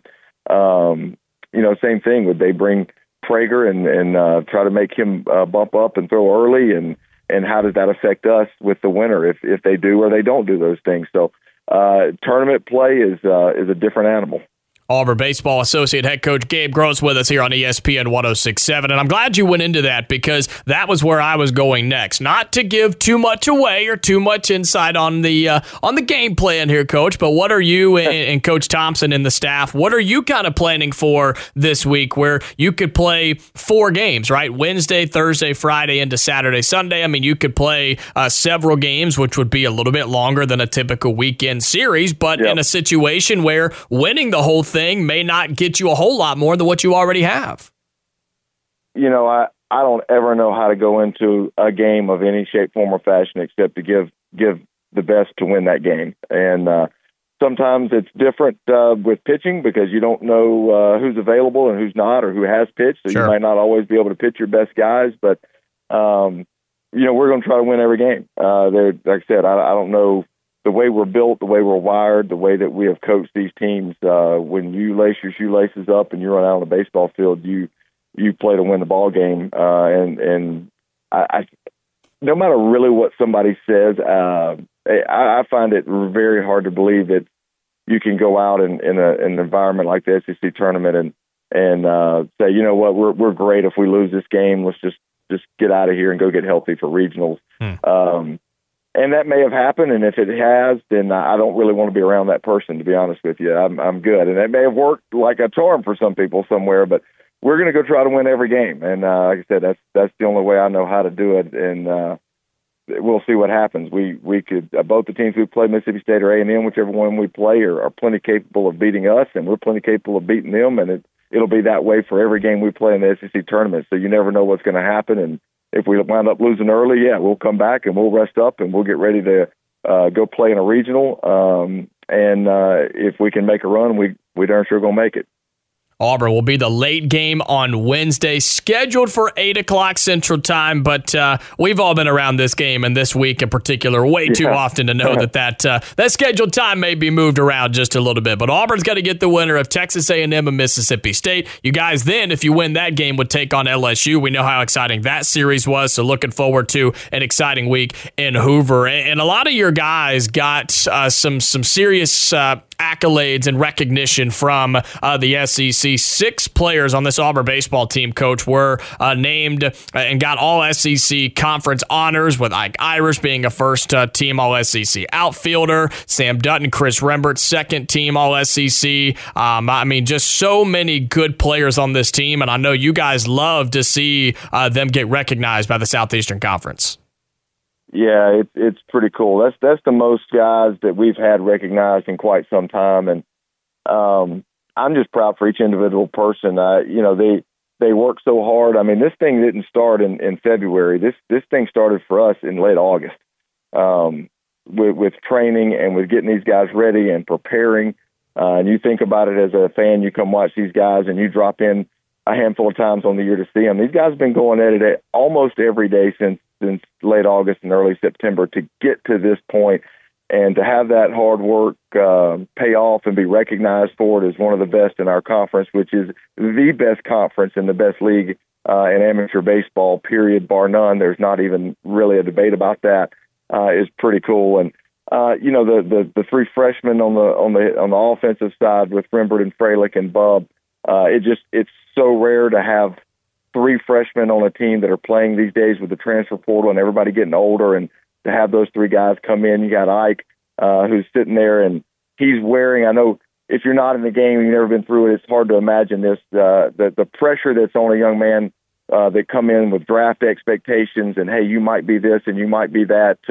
same thing. Would they bring Prager and try to make him bump up and throw early? And how does that affect us with the winner if they do or they don't do those things? So tournament play is a different animal. Auburn Baseball Associate Head Coach Gabe Gross with us here on ESPN 106.7, and I'm glad you went into that because that was where I was going next. Not to give too much away or too much insight on the game plan here, Coach, but what are you and Coach Thompson and the staff, what are you kind of planning for this week where you could play 4 games, right? Wednesday, Thursday, Friday, into Saturday, Sunday. I mean, you could play several games, which would be a little bit longer than a typical weekend series, but in a situation where winning the whole thing may not get you a whole lot more than what you already have. I don't ever know how to go into a game of any shape, form, or fashion except to give the best to win that game. And sometimes it's different with pitching because you don't know who's available and who's not, or who has pitched. So you might not always be able to pitch your best guys. But we're going to try to win every game. Like I said, I don't know. The way we're built, the way we're wired, the way that we have coached these teams, when you lace your shoelaces up and you run out on the baseball field, you play to win the ball game. And I no matter really what somebody says, I find it very hard to believe that you can go out in an environment like the SEC tournament and say, you know what, we're great if we lose this game. Let's just get out of here and go get healthy for regionals. And that may have happened, and if it has, then I don't really want to be around that person, to be honest with you. I'm good. And that may have worked like a charm for some people somewhere, but we're going to go try to win every game. And like I said, that's the only way I know how to do it, and we'll see what happens. We could both the teams we play, Mississippi State or A&M, whichever one we play, are plenty capable of beating us, and we're plenty capable of beating them, and it'll be that way for every game we play in the SEC tournament. So you never know what's going to happen, and if we wind up losing early, we'll come back and we'll rest up and we'll get ready to go play in a regional. And if we can make a run, we darn sure going to make it. Auburn will be the late game on Wednesday, scheduled for 8 o'clock Central Time, but we've all been around this game and this week in particular way too often to know that scheduled time may be moved around just a little bit. But Auburn's got to get the winner of Texas A&M and Mississippi State. You guys then, if you win that game, would take on LSU. We know how exciting that series was, so looking forward to an exciting week in Hoover. And a lot of your guys got some serious accolades and recognition from the SEC. 6 players on this Auburn baseball team, Coach, were named and got all SEC conference honors, with Ike Irish being a first-team All-SEC outfielder, Sam Dutton, Chris Rembert, second-team All-SEC. Just so many good players on this team, and I know you guys love to see them get recognized by the Southeastern Conference. Yeah, it's pretty cool. That's the most guys that we've had recognized in quite some time, and I'm just proud for each individual person. They work so hard. I mean, this thing didn't start in February. This thing started for us in late August, with training and with getting these guys ready and preparing. And you think about it as a fan, you come watch these guys and you drop in a handful of times on the year to see them. These guys have been going at it almost every day since late August and early September to get to this point, and to have that hard work pay off and be recognized for it is one of the best in our conference, which is the best conference and the best league in amateur baseball, period, bar none. There's not even really a debate about that. Is pretty cool. And the 3 freshmen on the offensive side with Rembert and Freilich and Bub, it's so rare to have 3 freshmen on a team that are playing these days with the transfer portal and everybody getting older, and to have those 3 guys come in. You got Ike, who's sitting there, and he's wearing, I know if you're not in the game, you've never been through it, it's hard to imagine this, the pressure that's on a young man that come in with draft expectations and, hey, you might be this and you might be that, to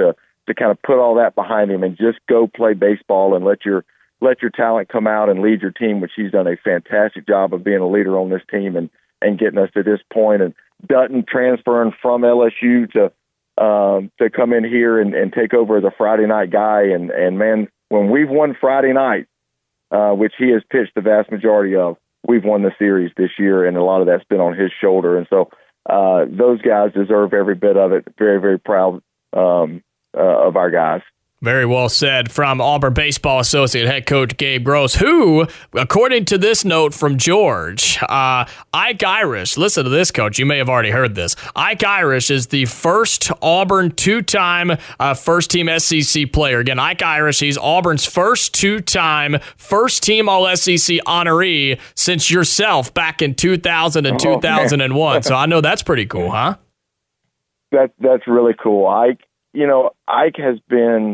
to kind of put all that behind him and just go play baseball and let your talent come out and lead your team, which he's done a fantastic job of being a leader on this team and getting us to this point. And Dutton transferring from LSU to come in here and take over as a Friday night guy. And man, when we've won Friday night, which he has pitched the vast majority of, we've won the series this year, and a lot of that's been on his shoulder. And so those guys deserve every bit of it. Very, very proud of our guys. Very well said from Auburn Baseball Associate Head Coach Gabe Gross, who, according to this note from George, Ike Irish, listen to this, Coach, you may have already heard this. Ike Irish is the first Auburn two-time first-team SEC player. Again, Ike Irish, he's Auburn's first two-time first-team All-SEC honoree since yourself back in 2000 and 2001. So I know that's pretty cool, huh? That's really cool. Ike has been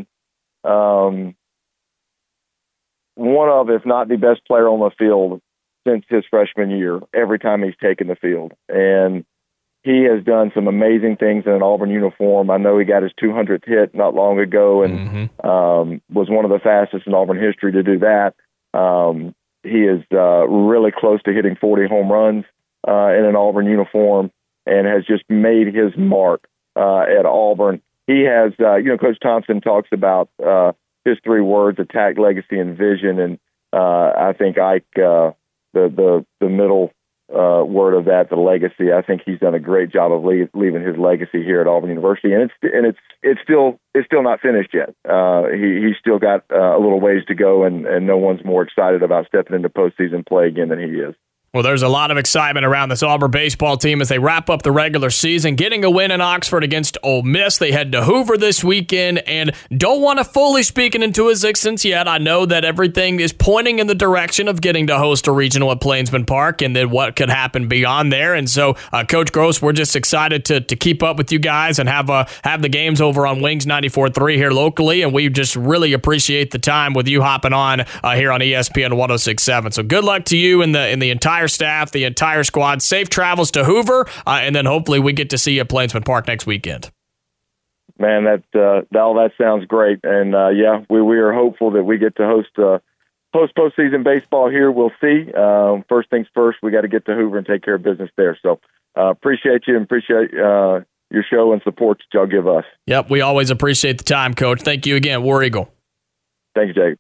one of, if not the best player on the field since his freshman year, every time he's taken the field. And he has done some amazing things in an Auburn uniform. I know he got his 200th hit not long ago and was one of the fastest in Auburn history to do that. He is really close to hitting 40 home runs in an Auburn uniform and has just made his mark at Auburn. He has, Coach Thompson talks about his three words: attack, legacy, and vision. And I think Ike, the middle word of that, the legacy. I think he's done a great job of leaving his legacy here at Auburn University, and it's still not finished yet. He's still got a little ways to go, and no one's more excited about stepping into postseason play again than he is. Well, there's a lot of excitement around this Auburn baseball team as they wrap up the regular season, getting a win in Oxford against Ole Miss. They head to Hoover this weekend and don't want to fully speak it into existence yet. I know that everything is pointing in the direction of getting to host a regional at Plainsman Park and then what could happen beyond there. And so, Coach Gross, we're just excited to keep up with you guys and have the games over on Wings 94.3 here locally. And we just really appreciate the time with you hopping on here on ESPN 106.7. So good luck to you and the entire staff, the entire squad. Safe travels to Hoover, and then hopefully we get to see you at Plainsman Park next weekend. Man, all that sounds great, and we are hopeful that we get to host postseason baseball here. We'll see. First things first, we got to get to Hoover and take care of business there. So appreciate you and appreciate your show and support that y'all give us. Yep, we always appreciate the time, Coach. Thank you again, War Eagle. Thank you, Jake.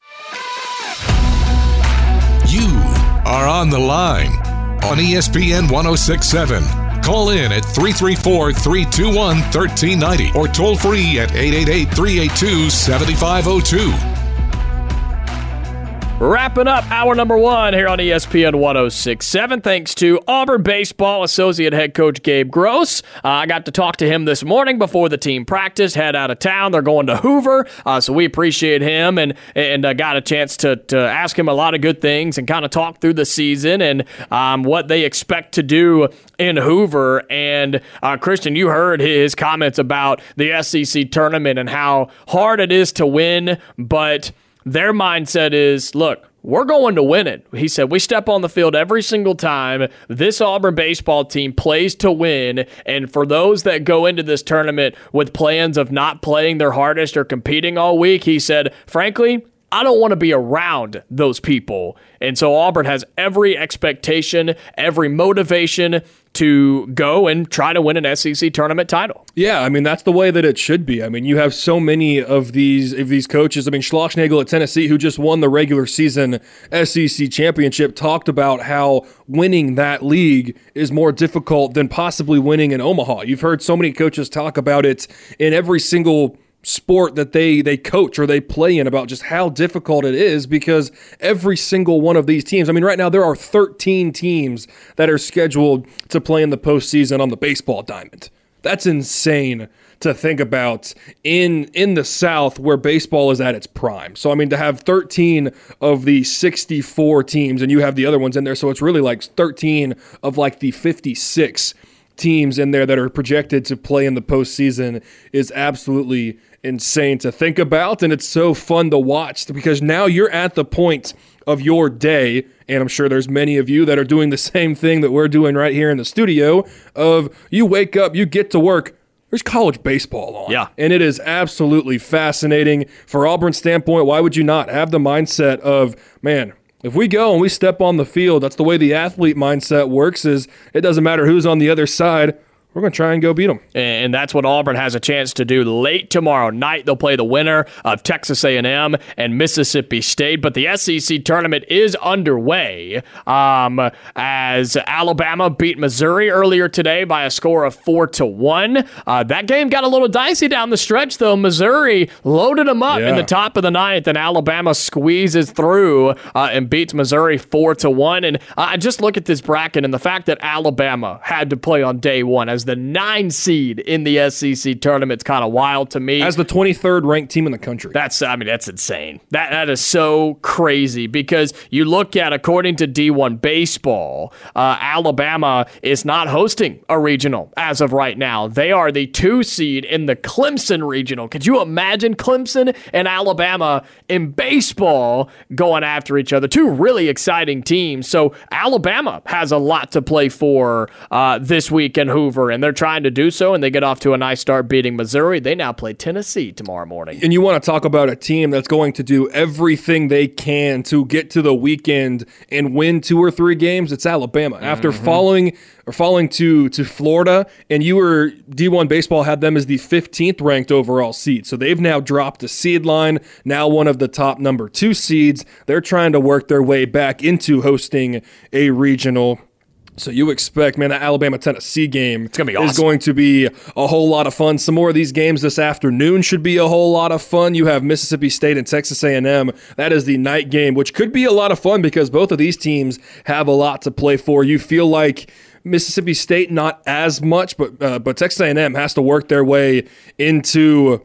You are on the line on ESPN 106.7. Call in at 334-321-1390 or toll free at 888-382-7502. Wrapping up hour number one here on ESPN 106.7. Thanks to Auburn Baseball Associate Head Coach Gabe Gross. I got to talk to him this morning before the team practiced, head out of town. They're going to Hoover, so we appreciate him and got a chance to ask him a lot of good things and kind of talk through the season and what they expect to do in Hoover. And Christian, you heard his comments about the SEC tournament and how hard it is to win, but their mindset is, look, we're going to win it. He said, we step on the field every single time. This Auburn baseball team plays to win. And for those that go into this tournament with plans of not playing their hardest or competing all week, he said, frankly, I don't want to be around those people. And so Auburn has every expectation, every motivation to go and try to win an SEC tournament title. Yeah, I mean, that's the way that it should be. I mean, you have so many of these coaches. I mean, Schlossnagle at Tennessee, who just won the regular season SEC championship, talked about how winning that league is more difficult than possibly winning in Omaha. You've heard so many coaches talk about it in every single sport that they coach or they play in, about just how difficult it is, because every single one of these teams, I mean, right now there are 13 teams that are scheduled to play in the postseason on the baseball diamond. That's insane to think about in the South where baseball is at its prime. So, I mean, to have 13 of the 64 teams and you have the other ones in there, so it's really like 13 of like the 56 teams in there that are projected to play in the postseason is absolutely insane to think about, and it's so fun to watch because now you're at the point of your day, and I'm sure there's many of you that are doing the same thing that we're doing right here in the studio, of you wake up, you get to work, there's college baseball on. Yeah. And it is absolutely fascinating. For Auburn's standpoint, why would you not have the mindset of, man, if we go and we step on the field, that's the way the athlete mindset works, is it doesn't matter who's on the other side. We're going to try and go beat them. And that's what Auburn has a chance to do late tomorrow night. They'll play the winner of Texas A&M and Mississippi State. But the SEC tournament is underway as Alabama beat Missouri earlier today by a score of 4-1. That game got a little dicey down the stretch, though. Missouri loaded them up in the top of the ninth, and Alabama squeezes through and beats Missouri 4-1. And I just look at this bracket and the fact that Alabama had to play on day one as the 9 seed in the SEC tournament is kind of wild to me. As the 23rd ranked team in the country. That's insane. That is so crazy because you look at, according to D1 Baseball, Alabama is not hosting a regional as of right now. They are the 2 seed in the Clemson regional. Could you imagine Clemson and Alabama in baseball going after each other? 2 really exciting teams. So Alabama has a lot to play for this week in Hoover, and they're trying to do so, and they get off to a nice start beating Missouri. They now play Tennessee tomorrow morning. And you want to talk about a team that's going to do everything they can to get to the weekend and win 2 or 3 games. It's Alabama. After falling to Florida, and D1 Baseball had them as the 15th ranked overall seed. So they've now dropped a seed line, now one of the top number 2 seeds. They're trying to work their way back into hosting a regional. So you expect, man, that Alabama-Tennessee game it's gonna be awesome. is going to be a whole lot of fun. Some more of these games this afternoon should be a whole lot of fun. You have Mississippi State and Texas A&M. That is the night game, which could be a lot of fun because both of these teams have a lot to play for. You feel like Mississippi State not as much, but Texas A&M has to work their way into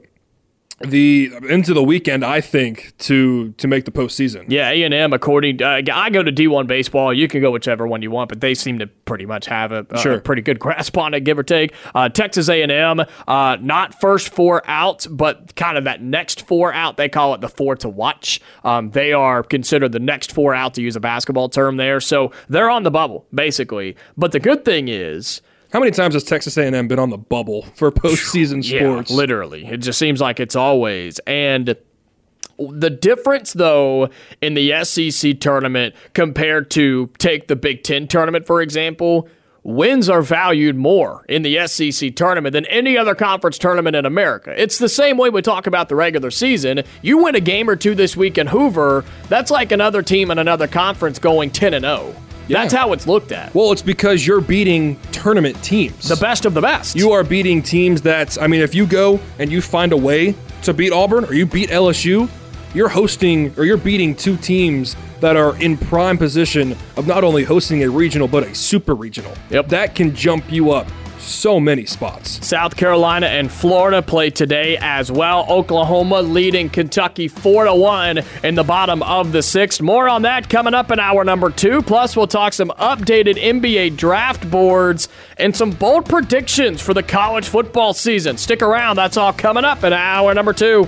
the weekend, I think, to make the postseason. Yeah, A&M, according to, I go to D1 Baseball. You can go whichever one you want, but they seem to pretty much have a pretty good grasp on it, give or take. Texas A&M, not first 4 out, but kind of that next 4 out. They call it the 4 to watch. They are considered the next 4 out, to use a basketball term there. So they're on the bubble, basically. But the good thing is, how many times has Texas A&M been on the bubble for postseason sports? Yeah, literally. It just seems like it's always. And the difference, though, in the SEC tournament compared to, take the Big Ten tournament, for example, wins are valued more in the SEC tournament than any other conference tournament in America. It's the same way we talk about the regular season. You win a game or 2 this week in Hoover, that's like another team in another conference going 10-0. That's how it's looked at. Well, it's because you're beating tournament teams. The best of the best. You are beating teams that, if you go and you find a way to beat Auburn or you beat LSU, you're beating 2 teams that are in prime position of not only hosting a regional, but a super regional. Yep. That can jump you up so many spots. South Carolina and Florida play today as well. Oklahoma leading Kentucky 4-1 in the bottom of the 6th. More on that coming up in hour number 2. Plus, we'll talk some updated NBA draft boards and some bold predictions for the college football season. Stick around. That's all coming up in hour number 2.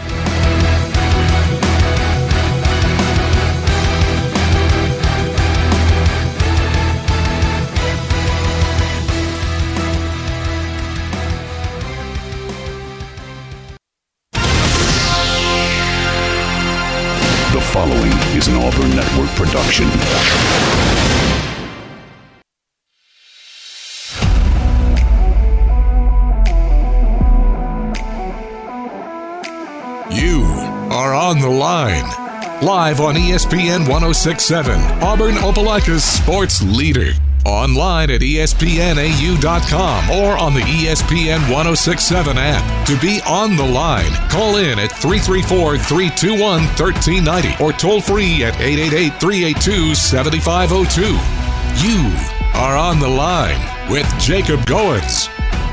The following is an Auburn Network production. You are on the line. Live on ESPN 1067, Auburn Opelika's sports leader. Online at ESPNAU.com or on the ESPN 1067 app. To be on the line, call in at 334-321-1390 or toll free at 888-382-7502. You are on the line with Jacob Goins.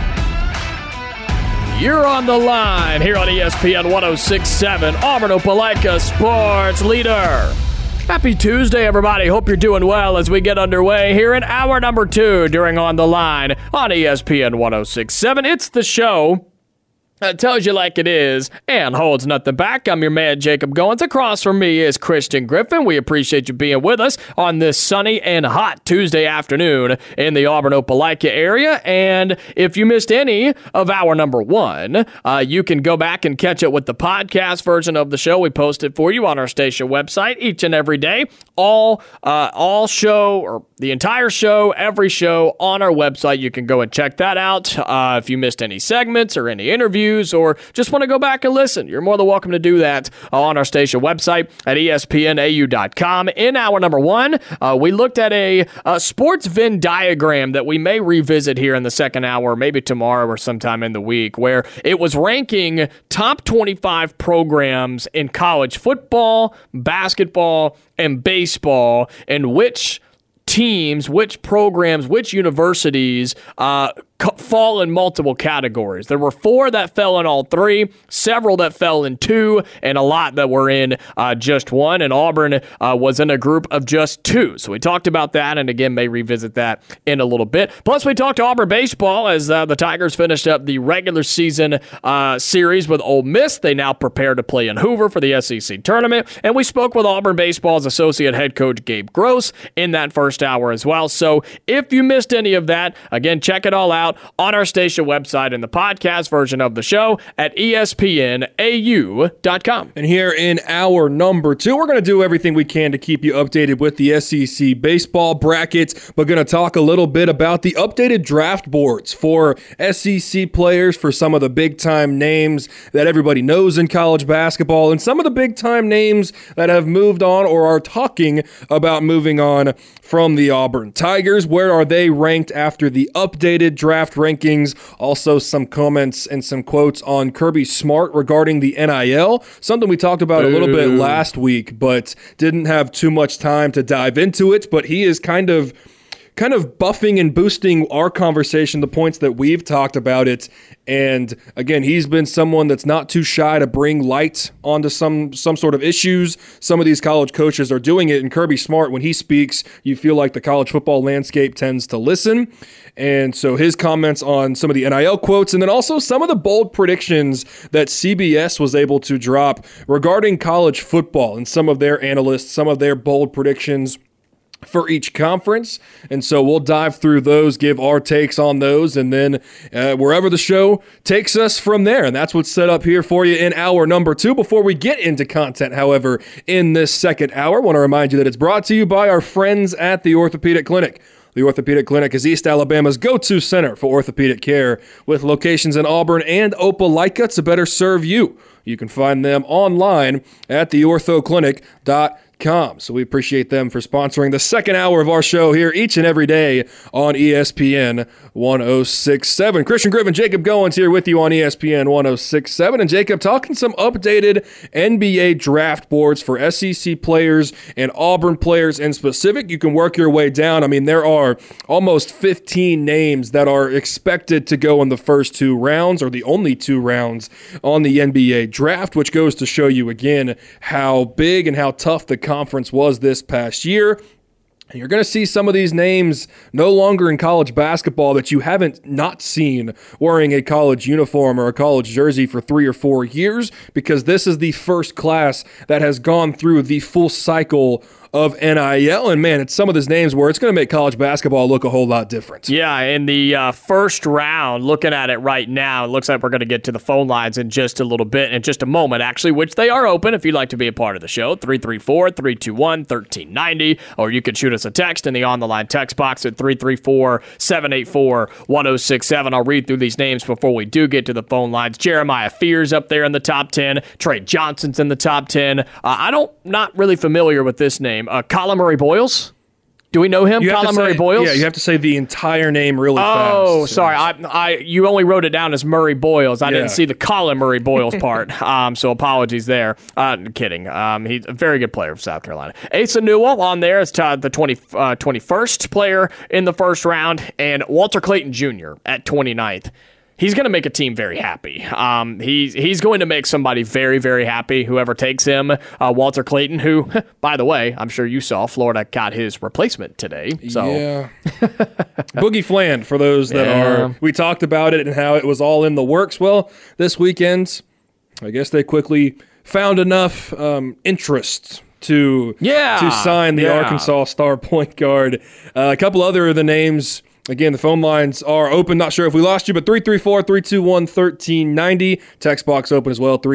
You're on the line here on ESPN 1067, Auburn Opelika sports leader. Happy Tuesday, everybody. Hope you're doing well as we get underway here in hour number 2 during On the Line on ESPN 1067. It's the show that tells you like it is and holds nothing back. I'm your man, Jacob Goins. Across from me is Christian Griffin. We appreciate you being with us on this sunny and hot Tuesday afternoon in the Auburn-Opelika area. And if you missed any of hour number one, you can go back and catch it with the podcast version of the show. We post it for you on our station website each and every day. All show, or the entire show, every show on our website. You can go and check that out. If you missed any segments or any interviews, or just want to go back and listen, you're more than welcome to do that on our station website at espnau.com. In hour number one, we looked at a sports Venn diagram that we may revisit here in the second hour, maybe tomorrow or sometime in the week, where it was ranking top 25 programs in college football, basketball, and baseball, and which teams, which programs, which universities fall in multiple categories. There were 4 that fell in all 3, several that fell in 2, and a lot that were in just 1, and Auburn was in a group of just 2. So we talked about that, and again, may revisit that in a little bit. Plus, we talked to Auburn baseball as the Tigers finished up the regular season series with Ole Miss. They now prepare to play in Hoover for the SEC tournament, and we spoke with Auburn baseball's associate head coach Gabe Gross in that first hour as well. So if you missed any of that, again, check it all out on our station website and the podcast version of the show at espnau.com. And here in hour number 2, we're going to do everything we can to keep you updated with the SEC baseball brackets, but going to talk a little bit about the updated draft boards for SEC players, for some of the big-time names that everybody knows in college basketball, and some of the big-time names that have moved on or are talking about moving on from the Auburn Tigers. Where are they ranked after the updated draft rankings? Also, some comments and some quotes on Kirby Smart regarding the NIL, something we talked about a little bit last week, but didn't have too much time to dive into it. But he is kind of buffing and boosting our conversation, the points that we've talked about it. And again, he's been someone that's not too shy to bring light onto some sort of issues. Some of these college coaches are doing it, and Kirby Smart, when he speaks, you feel like the college football landscape tends to listen. And so his comments on some of the NIL quotes, and then also some of the bold predictions that CBS was able to drop regarding college football, and some of their analysts, some of their bold predictions for each conference. And so we'll dive through those, give our takes on those, and then wherever the show takes us from there. And that's what's set up here for you in hour number 2. Before we get into content, however, in this second hour, I want to remind you that it's brought to you by our friends at the Orthopedic Clinic. The Orthopedic Clinic is East Alabama's go-to center for orthopedic care, with locations in Auburn and Opelika to better serve you. You can find them online at theorthoclinic.com. So we appreciate them for sponsoring the second hour of our show here each and every day on ESPN 106.7. Christian Griffin, Jacob Goins here with you on ESPN 106.7. And Jacob, talking some updated NBA draft boards for SEC players and Auburn players in specific. You can work your way down. I mean, there are almost 15 names that are expected to go in the first 2 rounds, or the only 2 rounds on the NBA draft, which goes to show you again how big and how tough the conference was this past year. And you're going to see some of these names no longer in college basketball that you haven't not seen wearing a college uniform or a college jersey for 3 or 4 years, because this is the first class that has gone through the full cycle of NIL. And man, it's some of these names where it's going to make college basketball look a whole lot different. Yeah, in the first round, looking at it right now, it looks like we're going to get to the phone lines in just a little bit, in just a moment, actually, which they are open if you'd like to be a part of the show. 334-321-1390, or you can shoot us a text in the on-the-line text box at 334-784-1067. I'll read through these names before we do get to the phone lines. Jeremiah Fears up there in the top 10. Trey Johnson's in the top 10. Not really familiar with this name. Colin Murray Boyles. Do we know him, Colin Murray Boyles? Yeah, you have to say the entire name really fast. Oh, sorry. You only wrote it down as Murray Boyles. I didn't see the Colin Murray Boyles part, so apologies there. Kidding. He's a very good player for South Carolina. Asa Newell on there is the 21st player in the first round, and Walter Clayton Jr. at 29th. he's going to make a team very happy. He's going to make somebody very, very happy, whoever takes him. Walter Clayton, who, by the way, I'm sure you saw, Florida got his replacement today. So. Yeah. Boogie Fland, for those that are. We talked about it and how it was all in the works. Well, this weekend, I guess they quickly found enough interest to sign the Arkansas star point guard. A couple other of the names. Again, the phone lines are open. Not sure if we lost you, but 334-321-1390. Text box open as well,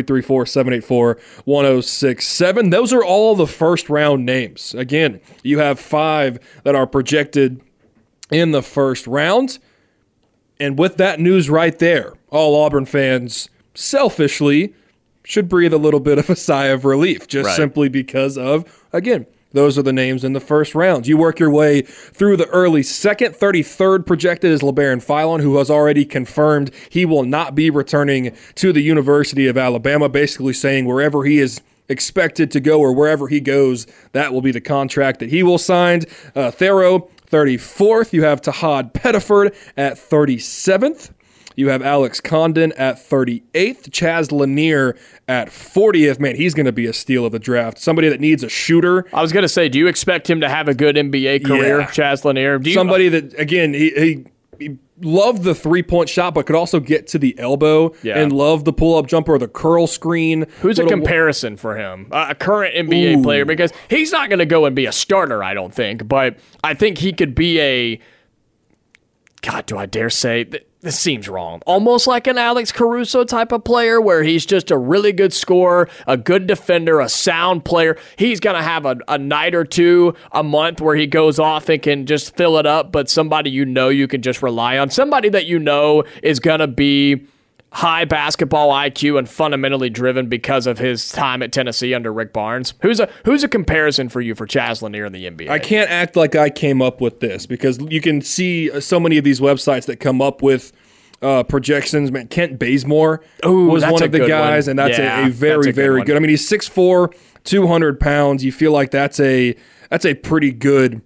334-784-1067. Those are all the first-round names. Again, you have 5 that are projected in the first round. And with that news right there, all Auburn fans selfishly should breathe a little bit of a sigh of relief, just simply because of, again, those are the names in the first round. You work your way through the early second. 33rd projected is LeBaron Philon, who has already confirmed he will not be returning to the University of Alabama, basically saying wherever he is expected to go or wherever he goes, that will be the contract that he will sign. Thero, 34th. You have Tahad Pettiford at 37th. You have Alex Condon at 38th. Chaz Lanier at 40th. Man, he's going to be a steal of the draft. Somebody that needs a shooter. I was going to say, do you expect him to have a good NBA career, Chaz Lanier? Somebody that, again, he loved the three-point shot, but could also get to the elbow and loved the pull-up jumper or the curl screen. Who's a comparison for him? A current NBA player, because he's not going to go and be a starter, I don't think, but I think he could be a, God, do I dare say, this seems wrong, almost like an Alex Caruso type of player where he's just a really good scorer, a good defender, a sound player. He's going to have a night or two a month where he goes off and can just fill it up, but somebody you can just rely on, somebody that is going to be high basketball IQ and fundamentally driven because of his time at Tennessee under Rick Barnes. Who's a comparison for you for Chaz Lanier in the NBA? I can't act like I came up with this because you can see so many of these websites that come up with projections. Man, Kent Bazemore was one of the guys, and that's a very, very good. I mean, he's 6'4", 200 pounds. You feel like that's a pretty good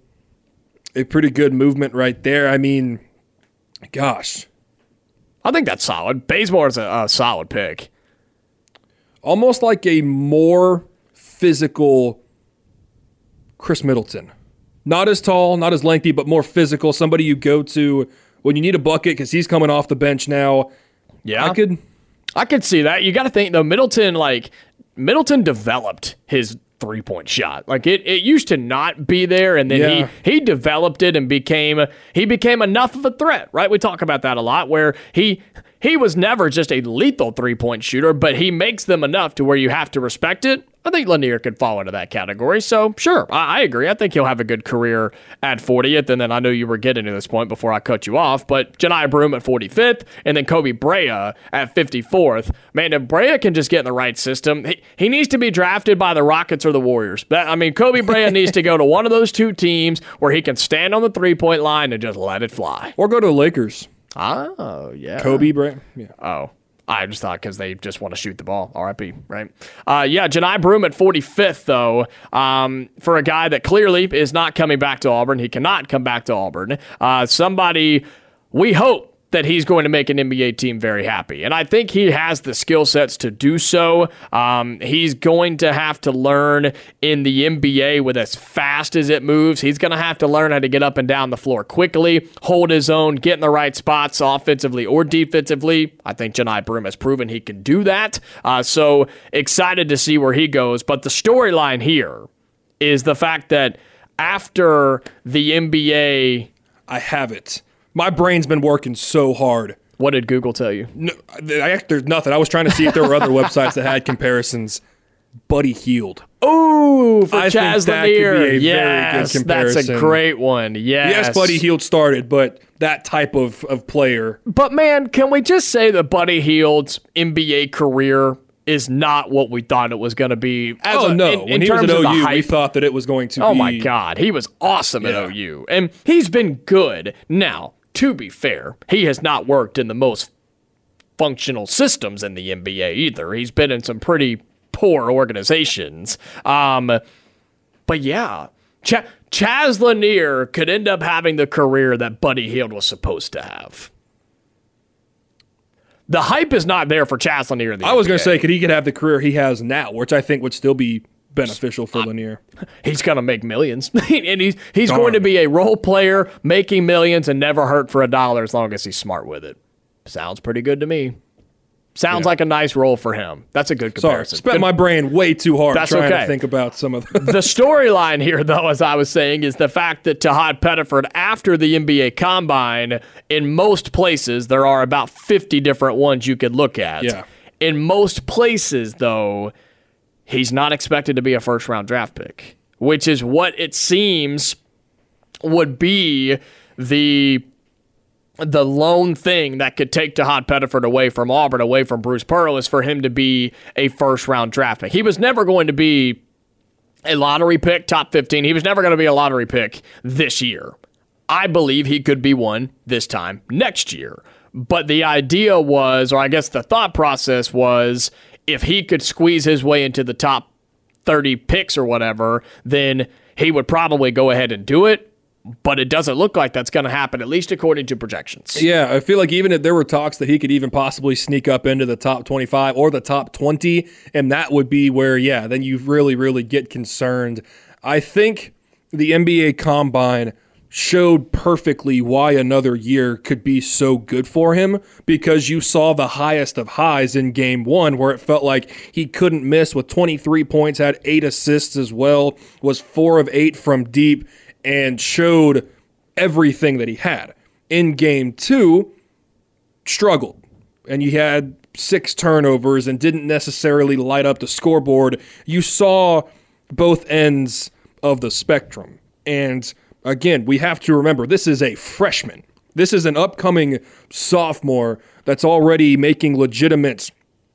movement right there. I mean, gosh. I think that's solid. Bazemore's a solid pick. Almost like a more physical Chris Middleton. Not as tall, not as lengthy, but more physical. Somebody you go to when you need a bucket because he's coming off the bench now. Yeah. I could see that. You got to think, though, Middleton developed his three-point shot. Like it used to not be there, and then he developed it and became enough of a threat, right? We talk about that a lot, where he was never just a lethal three-point shooter, but he makes them enough to where you have to respect it. I think Lanier could fall into that category. So, sure, I agree. I think he'll have a good career at 40th. And then I know you were getting to this point before I cut you off, but Janai Broome at 45th, and then Kobe Brea at 54th. Man, if Brea can just get in the right system, he needs to be drafted by the Rockets or the Warriors. Kobe Brea needs to go to one of those two teams where he can stand on the three-point line and just let it fly. Or go to the Lakers. Oh, yeah. Kobe Brea. Yeah. Oh. I just thought because they just want to shoot the ball. RIP, right? Janai Broome at 45th, though, for a guy that clearly is not coming back to Auburn. He cannot come back to Auburn. Somebody we hope that he's going to make an NBA team very happy. And I think he has the skill sets to do so. He's going to have to learn in the NBA with as fast as it moves. He's going to have to learn how to get up and down the floor quickly, hold his own, get in the right spots offensively or defensively. I think Janai Broome has proven he can do that. So excited to see where he goes. But the storyline here is the fact that after the NBA... I have it. My brain's been working so hard. What did Google tell you? No, there's nothing. I was trying to see if there were other websites that had comparisons. Buddy Hield. Ooh, for Chaz Lanier. Very good comparison. That's a great one. Yes, Buddy Hield started, but that type of player. But, man, can we just say that Buddy Hield's NBA career is not what we thought it was going to be? When he was at OU, we thought that it was going to be... Oh, my God. He was awesome at OU. And he's been good. Now, to be fair, he has not worked in the most functional systems in the NBA either. He's been in some pretty poor organizations. But yeah, Chaz Lanier could end up having the career that Buddy Hield was supposed to have. The hype is not there for Chaz Lanier. I was going to say, could have the career he has now, which I think would still be beneficial for Lanier. He's going to make millions. And he's going to be a role player making millions and never hurt for $1 as long as he's smart with it. Sounds pretty good to me. Sounds like a nice role for him. That's a good comparison. Sorry, spent my brain way too hard trying to think about some of the storyline here, though, as I was saying, is the fact that Tahad Pettiford, after the NBA Combine, in most places, there are about 50 different ones you could look at. Yeah. In most places, though, he's not expected to be a first-round draft pick, which is what it seems would be the lone thing that could take Tahad Pettiford away from Auburn, away from Bruce Pearl, is for him to be a first-round draft pick. He was never going to be a lottery pick, top 15. He was never going to be a lottery pick this year. I believe he could be one this time next year. But the idea was, or I guess the thought process was, if he could squeeze his way into the top 30 picks or whatever, then he would probably go ahead and do it. But it doesn't look like that's going to happen, at least according to projections. Yeah, I feel like even if there were talks that he could even possibly sneak up into the top 25 or the top 20, and that would be where, then you really, really get concerned. I think the NBA Combine showed perfectly why another year could be so good for him, because you saw the highest of highs in game one, where it felt like he couldn't miss with 23 points, had 8 assists as well, was 4 of 8 from deep, and showed everything that he had. In game two, struggled. And you had 6 turnovers and didn't necessarily light up the scoreboard. You saw both ends of the spectrum. And again, we have to remember, this is a freshman. This is an upcoming sophomore that's already making legitimate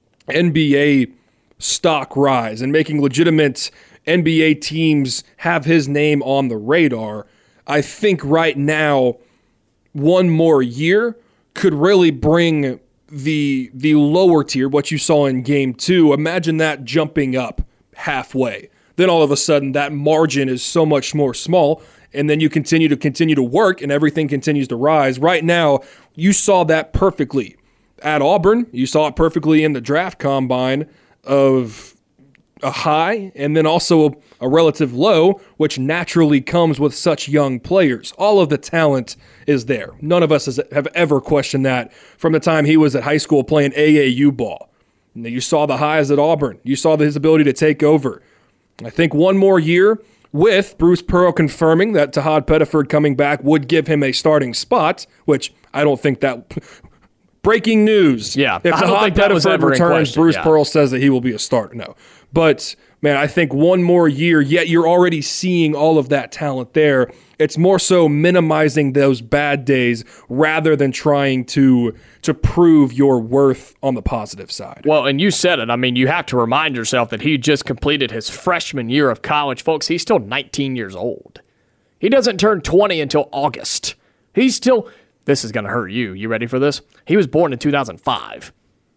NBA stock rise and making legitimate NBA teams have his name on the radar. I think right now, one more year could really bring the lower tier, what you saw in game 2. Imagine that jumping up halfway. Then all of a sudden, that margin is so much more small, and then you continue to work, and everything continues to rise. Right now, you saw that perfectly at Auburn. You saw it perfectly in the draft combine of a high and then also a relative low, which naturally comes with such young players. All of the talent is there. None of us have ever questioned that from the time he was at high school playing AAU ball. And you saw the highs at Auburn. You saw his ability to take over. I think one more year with Bruce Pearl confirming that Tahad Pettiford coming back would give him a starting spot, which I don't think that... Breaking news. Yeah. If Tahad Pettiford returns, Bruce Pearl says that he will be a starter. No. But, man, I think one more year, yet you're already seeing all of that talent there. It's more so minimizing those bad days rather than trying to prove your worth on the positive side. Well, and you said it. I mean, you have to remind yourself that he just completed his freshman year of college. Folks, he's still 19 years old. He doesn't turn 20 until August. He's still... This is going to hurt you. You ready for this? He was born in 2005.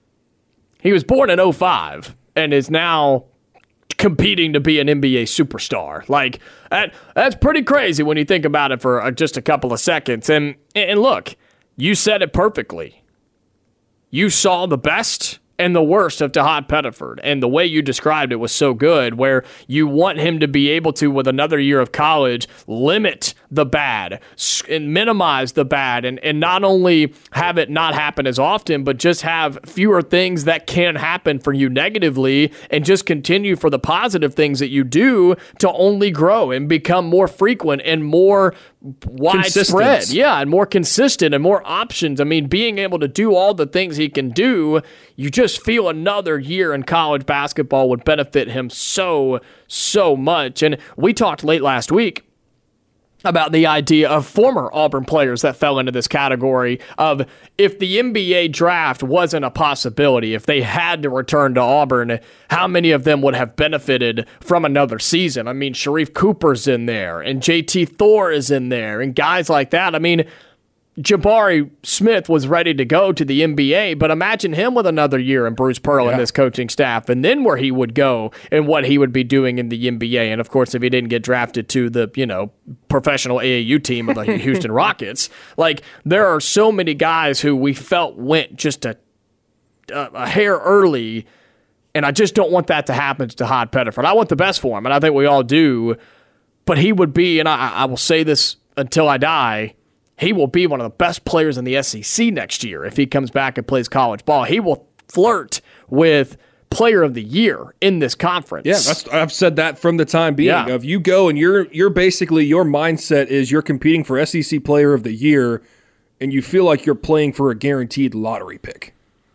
He was born in 2005 and is now competing to be an NBA superstar. Like, that's pretty crazy when you think about it for just a couple of seconds. And look, you said it perfectly. You saw the best and the worst of Tahad Pettiford, and the way you described it was so good, where you want him to be able to, with another year of college, limit the bad and minimize the bad, and not only have it not happen as often, but just have fewer things that can happen for you negatively, and just continue for the positive things that you do to only grow and become more frequent and more widespread. Yeah, and more consistent and more options. I mean, being able to do all the things he can do, you just feel another year in college basketball would benefit him so much. And we talked late last week about the idea of former Auburn players that fell into this category of, if the NBA draft wasn't a possibility, if they had to return to Auburn, how many of them would have benefited from another season? I mean, Sharif Cooper's in there, and JT Thor is in there, and guys like that. I mean, Jabari Smith was ready to go to the NBA, but imagine him with another year and Bruce Pearl and this coaching staff, and then where he would go and what he would be doing in the NBA. And of course, if he didn't get drafted to the, professional AAU team of the Houston Rockets, like, there are so many guys who we felt went just a a hair early, and I just don't want that to happen to Todd Pettiford. I want the best for him, and I think we all do, but he would be, and I will say this until I die, he will be one of the best players in the SEC next year if he comes back and plays college ball. He will flirt with Player of the Year in this conference. Yeah, I've said that from the time being. Yeah. If you go and you're basically, your mindset is you're competing for SEC Player of the Year, and you feel like you're playing for a guaranteed lottery pick.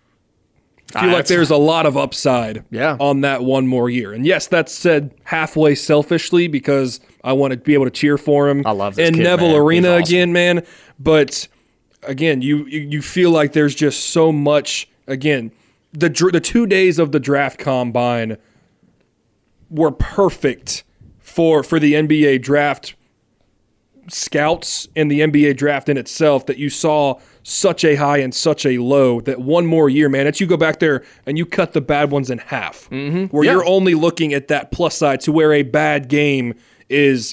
I feel like there's a lot of upside on that one more year. And yes, that's said halfway selfishly because I want to be able to cheer for him. I love this in kid, Neville man. Arena He's awesome. again, man. But again, you feel like there's just so much. Again, the 2 days of the draft combine were perfect for the NBA draft scouts and the NBA draft in itself, that you saw such a high and such a low, that one more year, man, that you go back there and you cut the bad ones in half, where you're only looking at that plus side to where a bad game is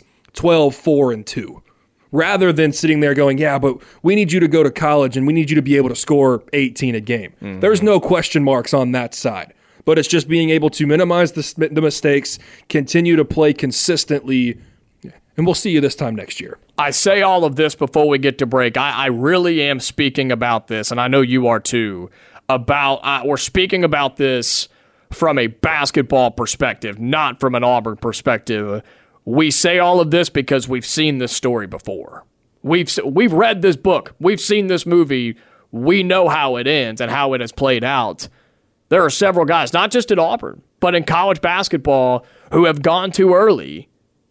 12-4-2, rather than sitting there going, yeah, but we need you to go to college and we need you to be able to score 18 a game. There's no question marks on that side, but it's just being able to minimize the mistakes, continue to play consistently, and we'll see you this time next year. I say all of this before we get to break. I really am speaking about this, and I know you are too, we're speaking about this from a basketball perspective, not from an Auburn perspective. We say all of this because we've seen this story before. We've read this book. We've seen this movie. We know how it ends and how it has played out. There are several guys, not just at Auburn, but in college basketball, who have gone too early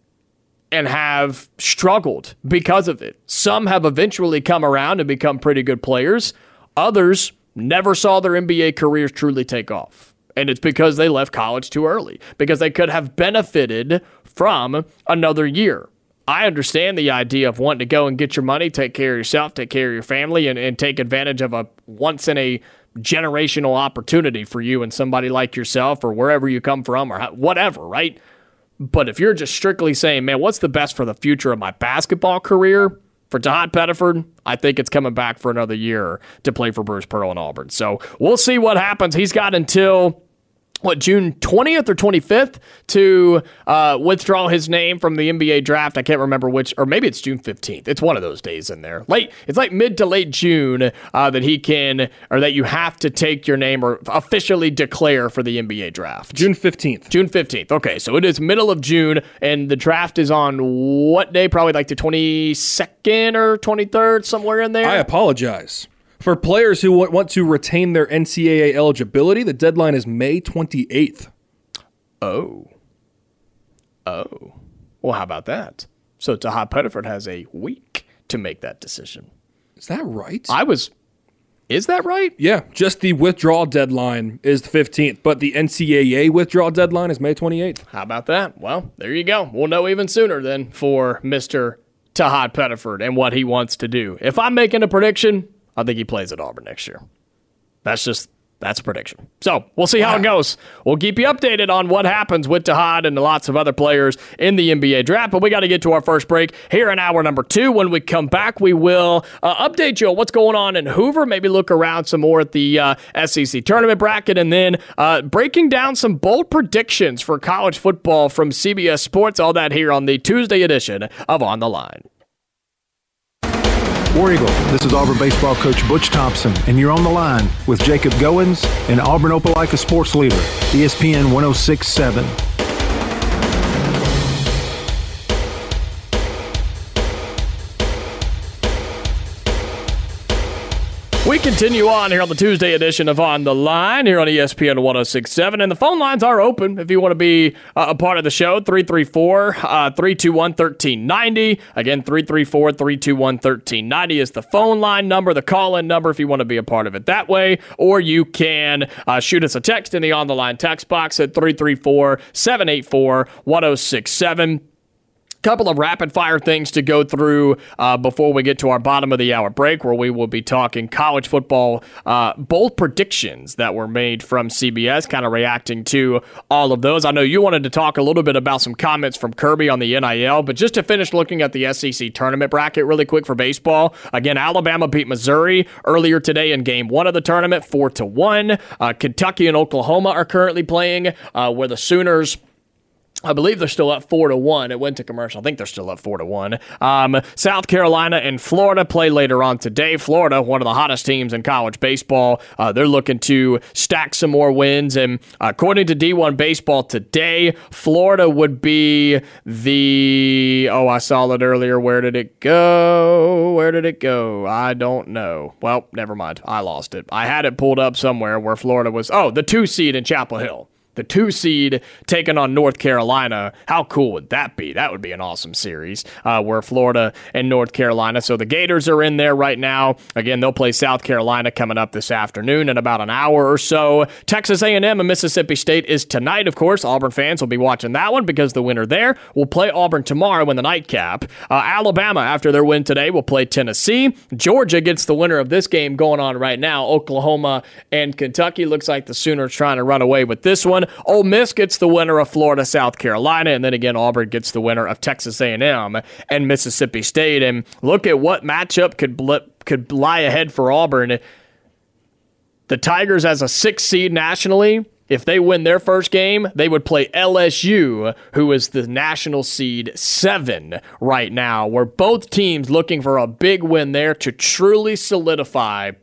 and have struggled because of it. Some have eventually come around and become pretty good players. Others never saw their NBA careers truly take off. And it's because they left college too early, because they could have benefited from another year. I understand the idea of wanting to go and get your money, take care of yourself, take care of your family, and take advantage of a once-in-a-generational opportunity for you and somebody like yourself or wherever you come from or whatever, right? But if you're just strictly saying, man, what's the best for the future of my basketball career? For Todd Pettiford, I think it's coming back for another year to play for Bruce Pearl in Auburn. So we'll see what happens. He's got until, June 20th or 25th to withdraw his name from the NBA draft. I can't remember which, or maybe it's June 15th. It's one of those days in there. It's like mid to late June that he can, or that you have to take your name or officially declare for the NBA draft. June 15th. June 15th. Okay, so it is middle of June, and the draft is on what day? Probably like the 22nd or 23rd, somewhere in there. I apologize. For players who want to retain their NCAA eligibility, the deadline is May 28th. Oh. Well, how about that? So Todd Pettiford has a week to make that decision. Is that right? Is that right? Yeah, just the withdrawal deadline is the 15th, but the NCAA withdrawal deadline is May 28th. How about that? Well, there you go. We'll know even sooner then for Mr. Todd Pettiford and what he wants to do. If I'm making a prediction, I think he plays at Auburn next year. That's a prediction. So we'll see how it goes. We'll keep you updated on what happens with Todd and lots of other players in the NBA draft. But we got to get to our first break here in hour number 2. When we come back, we will update you on what's going on in Hoover. Maybe look around some more at the SEC tournament bracket, and then breaking down some bold predictions for college football from CBS Sports. All that here on the Tuesday edition of On the Line. War Eagle, this is Auburn baseball coach Butch Thompson, and you're on the line with Jacob Goins and Auburn Opelika sports leader, ESPN 1067. We continue on here on the Tuesday edition of On the Line here on ESPN 1067, and the phone lines are open if you want to be a part of the show. 334-321-1390. Again, 334-321-1390 is the phone line number, the call-in number if you want to be a part of it that way, or you can shoot us a text in the On the Line text box at 334-784-1067. Couple of rapid-fire things to go through before we get to our bottom of the hour break, where we will be talking college football bold predictions that were made from CBS, kind of reacting to all of those. I know you wanted to talk a little bit about some comments from Kirby on the NIL, but just to finish looking at the SEC tournament bracket really quick for baseball, again, Alabama beat Missouri earlier today in Game 1 of the tournament, 4-1. Kentucky and Oklahoma are currently playing, where the Sooners, I believe they're still up 4-1. It went to commercial. I think they're still up 4-1. South Carolina and Florida play later on today. Florida, one of the hottest teams in college baseball. They're looking to stack some more wins. And according to D1 Baseball today, Florida would be I saw it earlier. Where did it go? I don't know. Well, never mind. I lost it. I had it pulled up somewhere where Florida was, the 2 seed in Chapel Hill. The 2 seed taking on North Carolina. How cool would that be? That would be an awesome series where Florida and North Carolina. So the Gators are in there right now. Again, they'll play South Carolina coming up this afternoon in about an hour or so. Texas A&M and Mississippi State is tonight, of course. Auburn fans will be watching that one because the winner there will play Auburn tomorrow in the nightcap. Alabama, after their win today, will play Tennessee. Georgia gets the winner of this game going on right now. Oklahoma and Kentucky. Looks like the Sooners trying to run away with this one. Ole Miss gets the winner of Florida, South Carolina, and then again Auburn gets the winner of Texas A&M and Mississippi State. And look at what matchup could lie ahead for Auburn. The Tigers as a 6th seed nationally. If they win their first game, they would play LSU, who is the national seed 7 right now. Where both teams looking for a big win there to truly solidify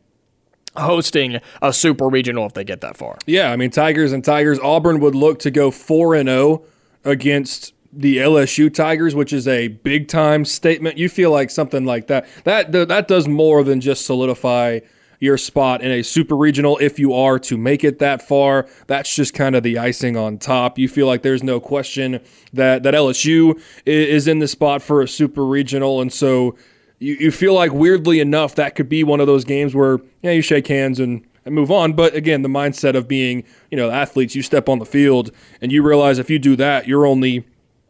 hosting a super regional if they get that far. Yeah, I mean, Tigers. Auburn would look to go 4-0 against the LSU Tigers, which is a big-time statement. You feel like something like that does more than just solidify your spot in a super regional if you are to make it that far. That's just kind of the icing on top. You feel like there's no question that LSU is in the spot for a super regional, and so you feel like, weirdly enough, that could be one of those games where you shake hands and move on. But again, the mindset of being athletes, you step on the field and you realize if you do that, you're only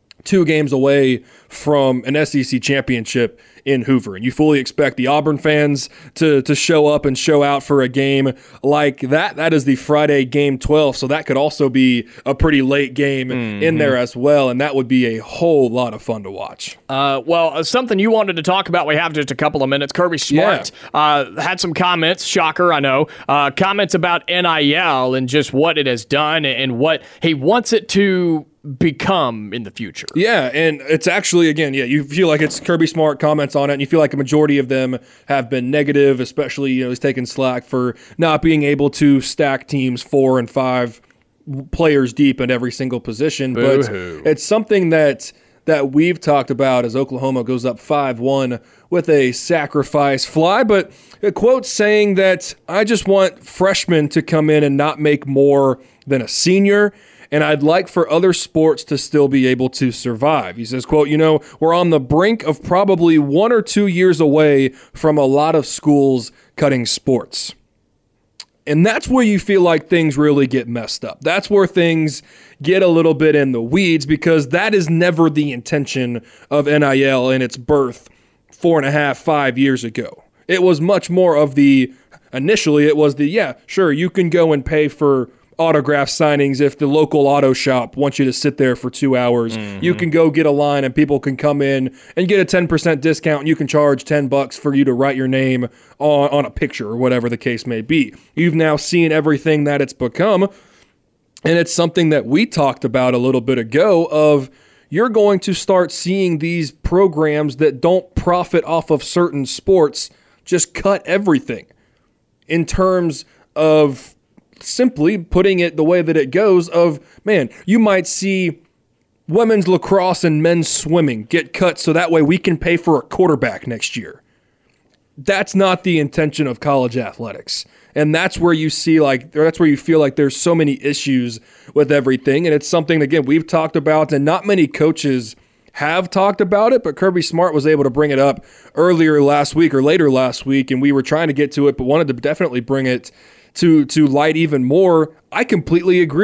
2 games away from an SEC championship in Hoover. And you fully expect the Auburn fans to show up and show out for a game like that. That is the Friday game 12, so that could also be a pretty late game in there as well, and that would be a whole lot of fun to watch. Something you wanted to talk about, we have just a couple of minutes. Kirby Smart had some comments, shocker, I know, comments about NIL and just what it has done and what he wants it to become in the future. Yeah, and it's actually, again, you feel like it's Kirby Smart comments on it, and you feel like a majority of them have been negative, especially, he's taking slack for not being able to stack teams 4 and 5 players deep in every single position. Boo-hoo. But it's something that we've talked about as Oklahoma goes up 5-1 with a sacrifice fly, but a quote saying that I just want freshmen to come in and not make more than a senior, and I'd like for other sports to still be able to survive. He says, quote, we're on the brink of probably 1 or 2 years away from a lot of schools cutting sports. And that's where you feel like things really get messed up. That's where things get a little bit in the weeds, because that is never the intention of NIL in its birth 4.5, 5 years ago. It was much more of initially it was sure, you can go and pay for autograph signings if the local auto shop wants you to sit there for 2 hours. You can go get a line and people can come in and get a 10% discount, and you can charge $10 for you to write your name on a picture or whatever the case may be. You've now seen everything that it's become, and it's something that we talked about a little bit ago of you're going to start seeing these programs that don't profit off of certain sports just cut everything in terms of simply putting it the way that it goes of, you might see women's lacrosse and men's swimming get cut so that way we can pay for a quarterback next year. That's not the intention of college athletics. And that's where you feel like there's so many issues with everything. And it's something, again, we've talked about, and not many coaches have talked about it, but Kirby Smart was able to bring it up later last week, and we were trying to get to it, but wanted to definitely bring it to light even more. I completely agree.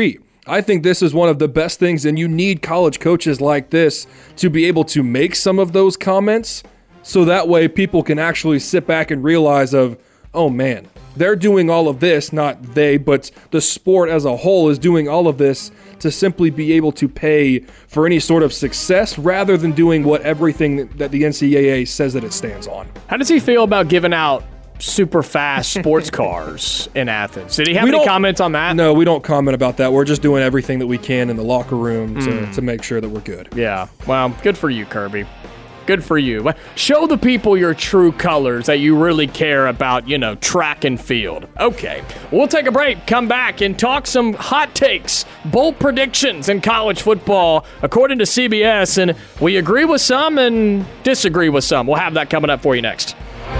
I think this is one of the best things, and you need college coaches like this to be able to make some of those comments so that way people can actually sit back and realize of, oh man, they're doing all of this, not they, but the sport as a whole is doing all of this to simply be able to pay for any sort of success rather than doing what everything that the NCAA says that it stands on. How does he feel about giving out super fast sports cars in Athens? Did he have any comments on that? No, we don't comment about that. We're just doing everything that we can in the locker room to make sure that we're good. Yeah, well, good for you, Kirby. Good for you. Show the people your true colors, that you really care about, track and field. Okay, we'll take a break, come back, and talk some hot takes, bold predictions in college football, according to CBS, and we agree with some and disagree with some. We'll have that coming up for you next.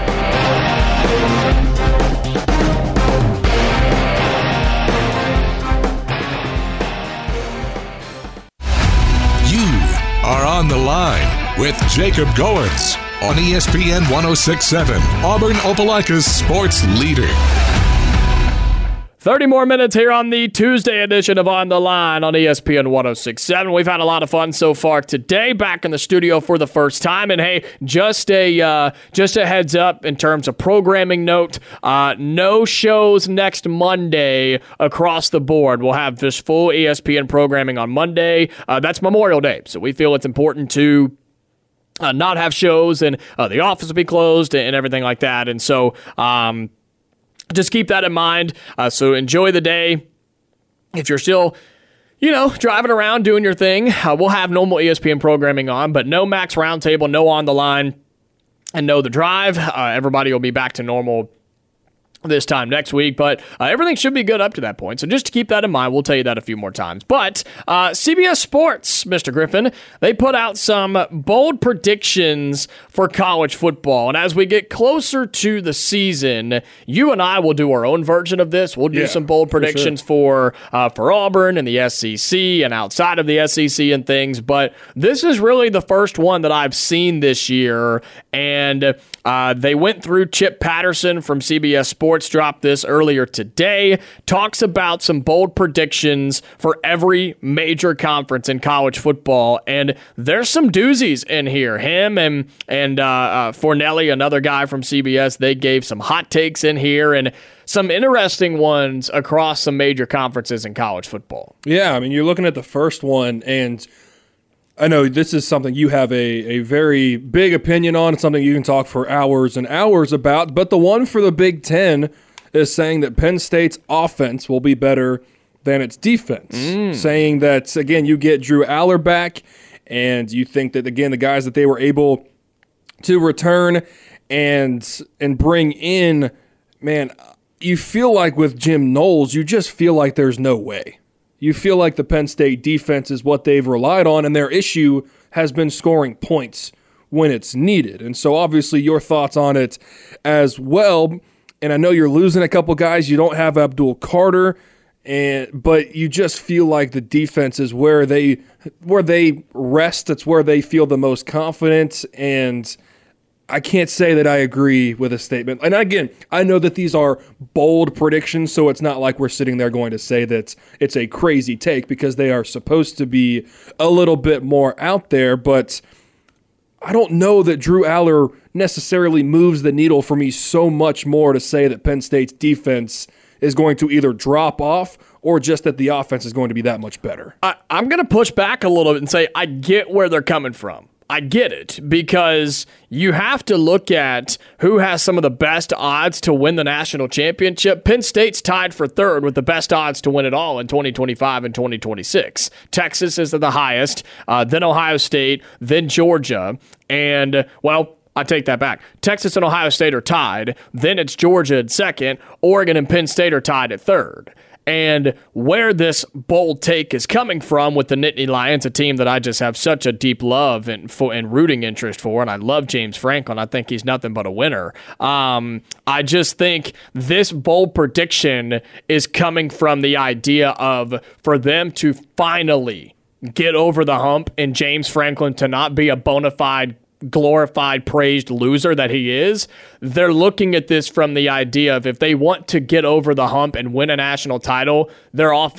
You are on the line with Jacob Goins on ESPN 106.7, Auburn-Opelika's sports leader. 30 more minutes here on the Tuesday edition of On the Line on ESPN 106.7. We've had a lot of fun so far today, back in the studio for the first time. And hey, just a heads up in terms of programming note, no shows next Monday across the board. We'll have this full ESPN programming on Monday. That's Memorial Day, so we feel it's important to not have shows, and the office will be closed and everything like that. And so just keep that in mind. So enjoy the day. If you're still, driving around doing your thing, we'll have normal ESPN programming on, but no Max Roundtable, no On the Line, and no The Drive. Everybody will be back to normal this time next week, but everything should be good up to that point. So just to keep that in mind, we'll tell you that a few more times. But CBS Sports, Mr. Griffin, they put out some bold predictions for college football. And as we get closer to the season, you and I will do our own version of this. We'll do some bold predictions for Auburn and the SEC and outside of the SEC and things. But this is really the first one that I've seen this year. And they went through Chip Patterson from CBS Sports, dropped this earlier today, talks about some bold predictions for every major conference in college football, and there's some doozies in here. Him and Fornelli, another guy from CBS, they gave some hot takes in here, and some interesting ones across some major conferences in college football. Yeah, I mean, you're looking at the first one, and I know this is something you have a very big opinion on. It's something you can talk for hours and hours about. But the one for the Big Ten is saying that Penn State's offense will be better than its defense. Saying that, again, you get Drew Aller back, and you think that, again, the guys that they were able to return and bring in, man, you feel like with Jim Knowles, you just feel like there's no way. You feel like the Penn State defense is what they've relied on, and their issue has been scoring points when it's needed. And so obviously your thoughts on it as well. And I know you're losing a couple guys. You don't have Abdul Carter, but you just feel like the defense is where they rest. It's where they feel the most confident. And I can't say that I agree with a statement. And again, I know that these are bold predictions, so it's not like we're sitting there going to say that it's a crazy take, because they are supposed to be a little bit more out there. But I don't know that Drew Aller necessarily moves the needle for me so much more to say that Penn State's defense is going to either drop off or just that the offense is going to be that much better. I'm going to push back a little bit and say I get where they're coming from. I get it, because you have to look at who has some of the best odds to win the national championship. Penn State's tied for third with the best odds to win it all in 2025 and 2026. Texas is at the highest, then Ohio State, then Georgia, and, well, I take that back. Texas and Ohio State are tied, then it's Georgia at second, Oregon and Penn State are tied at third. And where this bold take is coming from with the Nittany Lions, a team that I just have such a deep love and rooting interest for, and I love James Franklin. I think he's nothing but a winner. I just think this bold prediction is coming from the idea of, for them to finally get over the hump and James Franklin to not be a bona fide, glorified, praised loser that he is. They're looking at this from the idea of, if they want to get over the hump and win a national title, their offense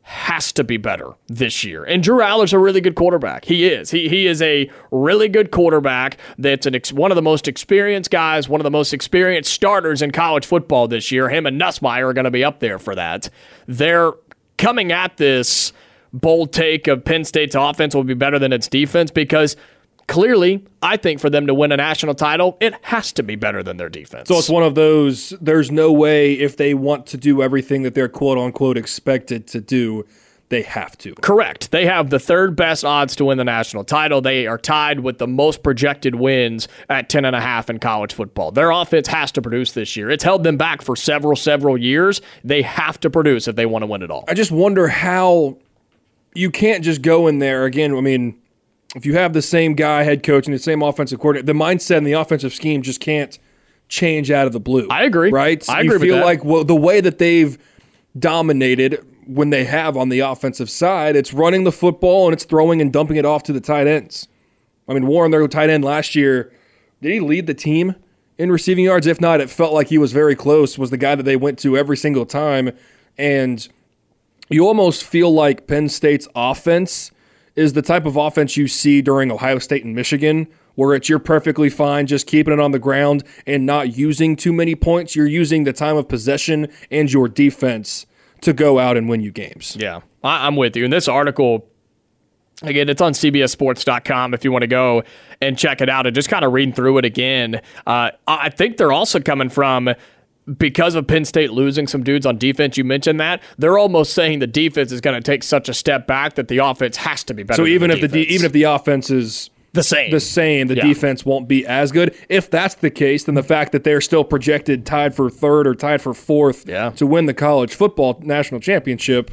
has to be better this year. And Drew Allar's a really good quarterback. He is. He is a really good quarterback that's one of the most experienced guys, one of the most experienced starters in college football this year. Him and Nussmeier are going to be up there for that. They're coming at this bold take of Penn State's offense will be better than its defense because clearly, I think for them to win a national title, it has to be better than their defense. So it's one of those, there's no way if they want to do everything that they're quote-unquote expected to do, they have to. Correct. They have the third best odds to win the national title. They are tied with the most projected wins at 10.5 in college football. Their offense has to produce this year. It's held them back for several years. They have to produce if they want to win it all. I just wonder how you can't just go in there. Again, I mean, if you have the same guy, head coach, and the same offensive coordinator, the mindset and the offensive scheme just can't change out of the blue. I agree. Right? I agree with that. You feel like the way that they've dominated when they have on the offensive side, it's running the football and it's throwing and dumping it off to the tight ends. I mean, Warren, their tight end last year, did he lead the team in receiving yards? If not, it felt like he was very close, was the guy that they went to every single time. And you almost feel like Penn State's offense is the type of offense you see during Ohio State and Michigan, where you're perfectly fine just keeping it on the ground and not using too many points. You're using the time of possession and your defense to go out and win you games. Yeah, I'm with you. And this article, again, it's on CBSSports.com if you want to go and check it out and just kind of reading through it again. I think they're also coming from, because of Penn State losing some dudes on defense, you mentioned that, they're almost saying the defense is going to take such a step back that the offense has to be better. So even if the offense is the same, the defense won't be as good. If that's the case, then the fact that they're still projected tied for third or tied for fourth to win the college football national championship,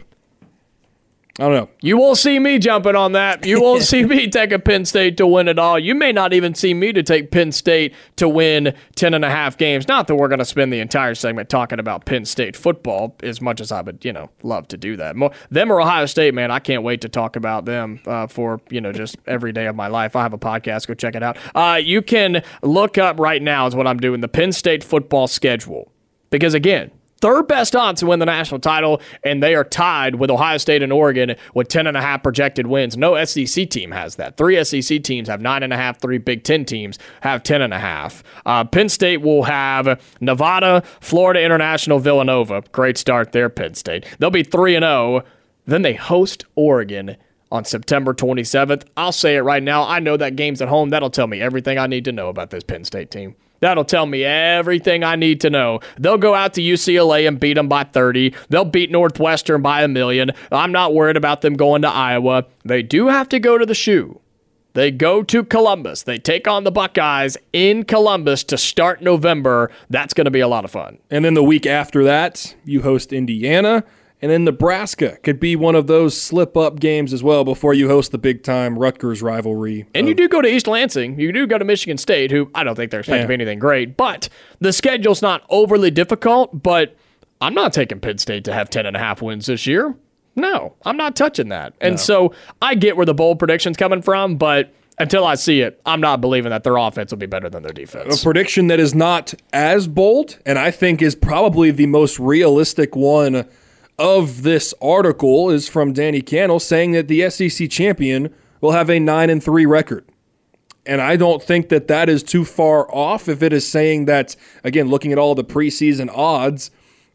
I don't know. You won't see me jumping on that. You won't see me taking Penn State to win it all. You may not even see me to take Penn State to win 10.5 games. Not that we're going to spend the entire segment talking about Penn State football, as much as I would, love to do that. Them or Ohio State, man, I can't wait to talk about them for, just every day of my life. I have a podcast. Go check it out. You can look up right now is what I'm doing, the Penn State football schedule. Because, again, third best odds to win the national title, and they are tied with Ohio State and Oregon with 10.5 projected wins. No SEC team has that. 3 SEC teams have 9.5. 3 Big Ten teams have 10.5. Penn State will have Nevada, Florida International, Villanova. Great start there, Penn State. They'll be 3-0. Then they host Oregon on September 27th. I'll say it right now. I know that game's at home. That'll tell me everything I need to know about this Penn State team. That'll tell me everything I need to know. They'll go out to UCLA and beat them by 30. They'll beat Northwestern by 1,000,000. I'm not worried about them going to Iowa. They do have to go to the Shoe. They go to Columbus. They take on the Buckeyes in Columbus to start November. That's going to be a lot of fun. And then the week after that, you host Indiana. And then Nebraska could be one of those slip-up games as well before you host the big-time Rutgers rivalry. And you do go to East Lansing. You do go to Michigan State, who I don't think they're expecting to be anything great. But the schedule's not overly difficult, but I'm not taking Penn State to have 10.5 wins this year. No, I'm not touching that. And so I get where the bold prediction's coming from, but until I see it, I'm not believing that their offense will be better than their defense. A prediction that is not as bold, and I think is probably the most realistic one of this article, is from Danny Cannell saying that the SEC champion will have a 9-3 record. And I don't think that that is too far off if it is saying that, again, looking at all the preseason odds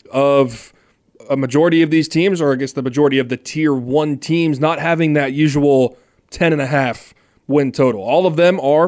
of a majority of these teams, or I guess the majority of the tier 1 teams, not having that usual 10.5 win total. All of them are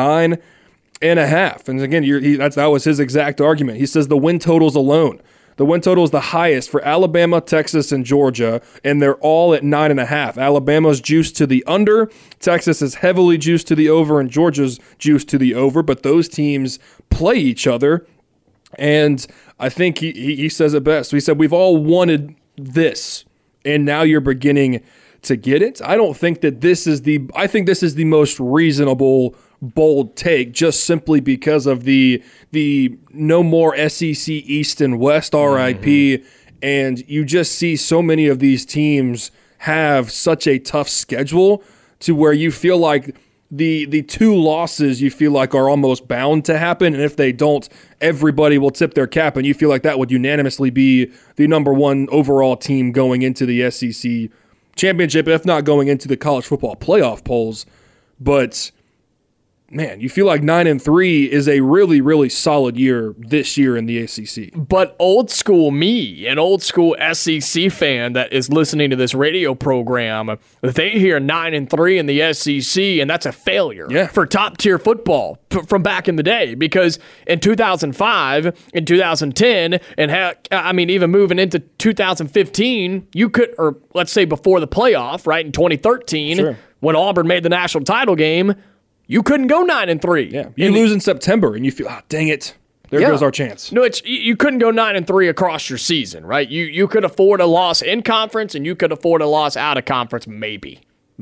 9.5. And again, that was his exact argument. He says the win totals alone. The win total is the highest for Alabama, Texas, and Georgia, and they're all at 9.5. Alabama's juiced to the under, Texas is heavily juiced to the over, and Georgia's juiced to the over, but those teams play each other, and I think he says it best. He said, we've all wanted this, and now you're beginning to get it. I think this is the most reasonable bold take, just simply because of the no more SEC East and West RIP, and you just see so many of these teams have such a tough schedule to where you feel like the two losses you feel like are almost bound to happen, and if they don't, everybody will tip their cap, and you feel like that would unanimously be the number one overall team going into the SEC championship, if not going into the college football playoff polls. But man, you feel like 9-3 is a really, really solid year this year in the ACC. But old school me, an old school SEC fan that is listening to this radio program, they hear 9-3 in the SEC, and that's a failure for top tier football from back in the day. Because in 2005, in 2010, and heck, I mean, even moving into 2015, you could, or let's say before the playoff, right, in 2013, when Auburn made the national title game, you couldn't go 9-3. Yeah, you lose in September, and you feel, dang it, there goes our chance. No, you couldn't go 9-3 across your season, right? You could afford a loss in conference, and you could afford a loss out of conference, maybe.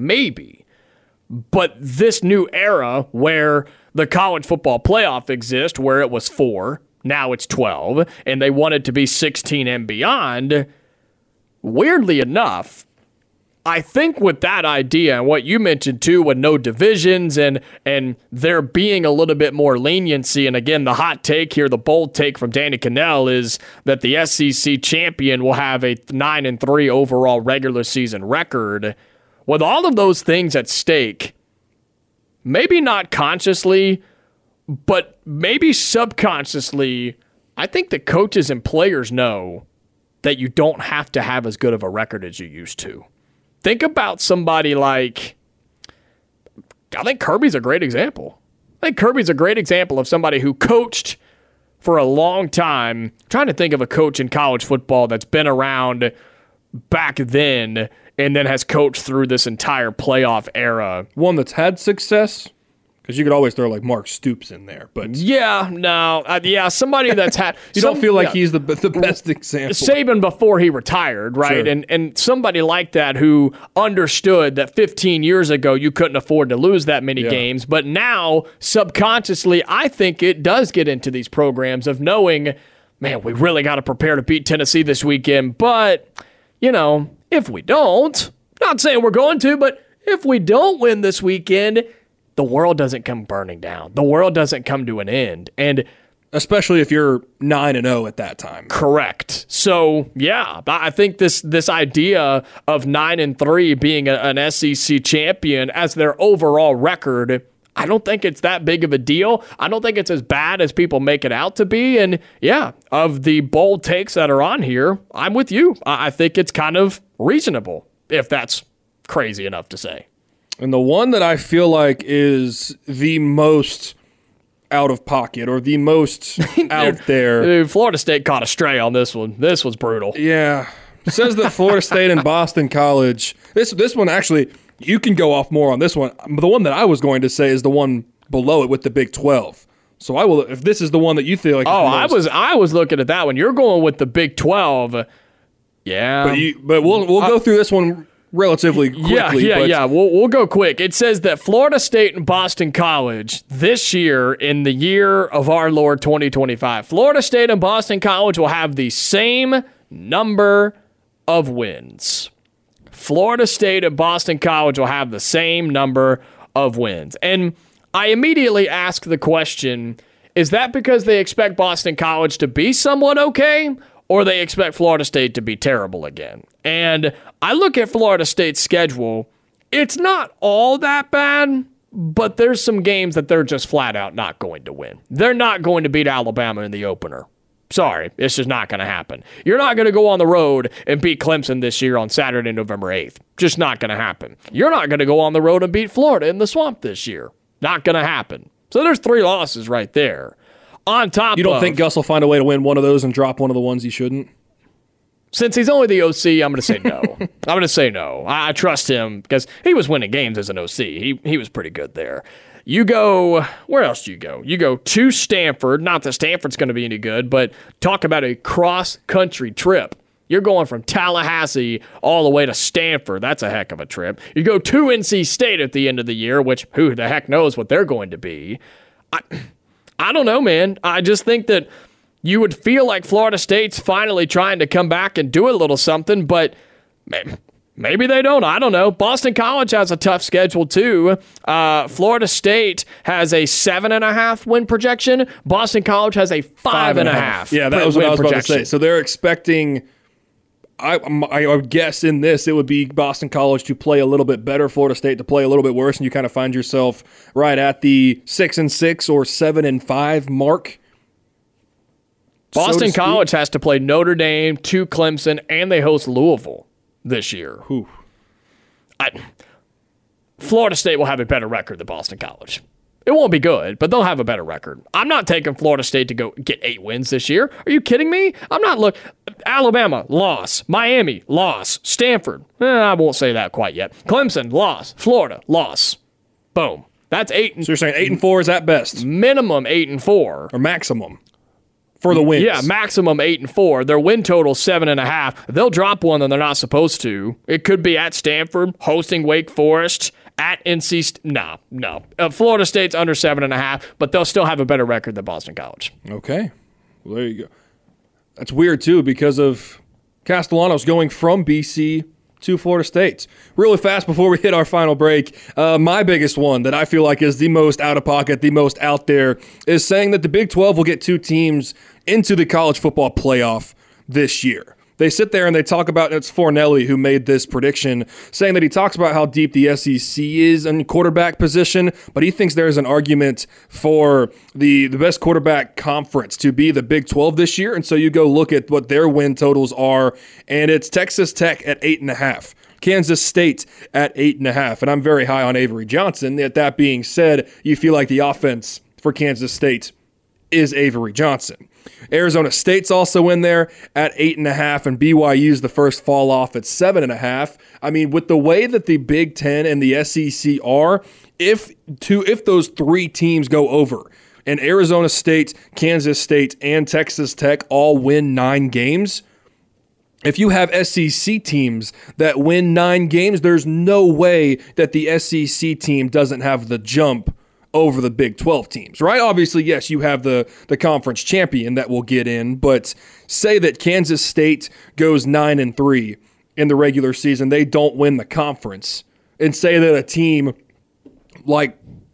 But this new era where the college football playoff exists, where it was 4, now it's 12, and they want it to be 16 and beyond, weirdly enough, I think with that idea and what you mentioned too, with no divisions and there being a little bit more leniency, and again, the hot take here, the bold take from Danny Cannell is that the SEC champion will have a 9-3 overall regular season record. With all of those things at stake, maybe not consciously, but maybe subconsciously, I think the coaches and players know that you don't have to have as good of a record as you used to. Think about somebody like, I think Kirby's a great example. I think Kirby's a great example of somebody who coached for a long time. I'm trying to think of a coach in college football that's been around back then and then has coached through this entire playoff era. One that's had success? Because you could always throw like Mark Stoops in there, but somebody that's had. You don't feel like he's the best example. Saban before he retired, right? Sure. And somebody like that who understood that 15 years ago you couldn't afford to lose that many games, but now subconsciously I think it does get into these programs of knowing, man, we really got to prepare to beat Tennessee this weekend. But if we don't, not saying we're going to, but if we don't win this weekend, the world doesn't come burning down. The world doesn't come to an end. And especially if you're 9-0 at that time. Correct. So, yeah, I think this idea of 9-3 being an SEC champion as their overall record, I don't think it's that big of a deal. I don't think it's as bad as people make it out to be. And, yeah, of the bold takes that are on here, I'm with you. I think it's kind of reasonable, if that's crazy enough to say. And the one that I feel like is the most out of pocket or the most out there. Dude, Florida State caught a stray on this one. This was brutal. Yeah. It says that Florida State and Boston College. This one actually, you can go off more on this one. The one that I was going to say is the one below it with the Big 12. So I will, if this is the one that you feel like. Oh, I was looking at that one. You're going with the Big 12. Yeah. But we'll go through this one relatively quickly. Yeah. We'll go quick. It says that Florida State and Boston College this year, in the year of our Lord 2025, Florida State and Boston College will have the same number of wins. Florida State and Boston College will have the same number of wins. And I immediately ask the question, is that because they expect Boston College to be somewhat okay, or they expect Florida State to be terrible again? And I look at Florida State's schedule. It's not all that bad, but there's some games that they're just flat out not going to win. They're not going to beat Alabama in the opener. Sorry, it's just not going to happen. You're not going to go on the road and beat Clemson this year on Saturday, November 8th. Just not going to happen. You're not going to go on the road and beat Florida in the Swamp this year. Not going to happen. So there's 3 losses right there. On top, you don't think Gus will find a way to win one of those and drop one of the ones he shouldn't? Since he's only the OC, I'm going to say no. I'm going to say no. I trust him because he was winning games as an OC. He was pretty good there. You go, where else do you go? You go to Stanford. Not that Stanford's going to be any good, but talk about a cross-country trip. You're going from Tallahassee all the way to Stanford. That's a heck of a trip. You go to NC State at the end of the year, which who the heck knows what they're going to be. I don't know, man. I just think that you would feel like Florida State's finally trying to come back and do a little something, but Maybe they don't. I don't know. Boston College has a tough schedule, too. Florida State has a 7.5 win projection. Boston College has a 5.5. Yeah, that was what I was about to say. So they're expecting, I would guess in this, it would be Boston College to play a little bit better, Florida State to play a little bit worse, and you kind of find yourself right at the 6-6 or 7-5 mark. Boston College has to play Notre Dame, to Clemson, and they host Louisville this year. Florida State will have a better record than Boston College. It won't be good, but they'll have a better record. I'm not taking Florida State to go get 8 wins this year. Are you kidding me? I'm not Alabama, loss. Miami, loss. Stanford, I won't say that quite yet. Clemson, loss. Florida, loss. Boom. That's 8. So you're saying 8-4 is at best? Minimum 8-4. Or maximum? For the wins. Yeah, maximum 8-4. Their win total 7.5. They'll drop one that they're not supposed to. It could be at Stanford, hosting Wake Forest, at NC. No. Florida State's under 7.5, but they'll still have a better record than Boston College. Okay. Well, there you go. That's weird, too, because of Castellanos going from BC to Florida State. Really fast before we hit our final break, my biggest one that I feel like is the most out of pocket, the most out there, is saying that the Big 12 will get 2 teams into the college football playoff this year. They sit there and they talk about, it's Fornelli who made this prediction, saying that he talks about how deep the SEC is in quarterback position, but he thinks there's an argument for the best quarterback conference to be the Big 12 this year. And so you go look at what their win totals are, and it's Texas Tech at 8.5. Kansas State at 8.5. And I'm very high on Avery Johnson. That being said, you feel like the offense for Kansas State is Avery Johnson. Arizona State's also in there at 8.5, and BYU's the first fall off at 7.5. I mean, with the way that the Big Ten and the SEC are, if those 3 teams go over, and Arizona State, Kansas State, and Texas Tech all win 9 games, if you have SEC teams that win 9 games, there's no way that the SEC team doesn't have the jump over the Big 12 teams, right? Obviously, yes, you have the conference champion that will get in, but say that Kansas State goes 9-3 in the regular season, they don't win the conference, and say that a team like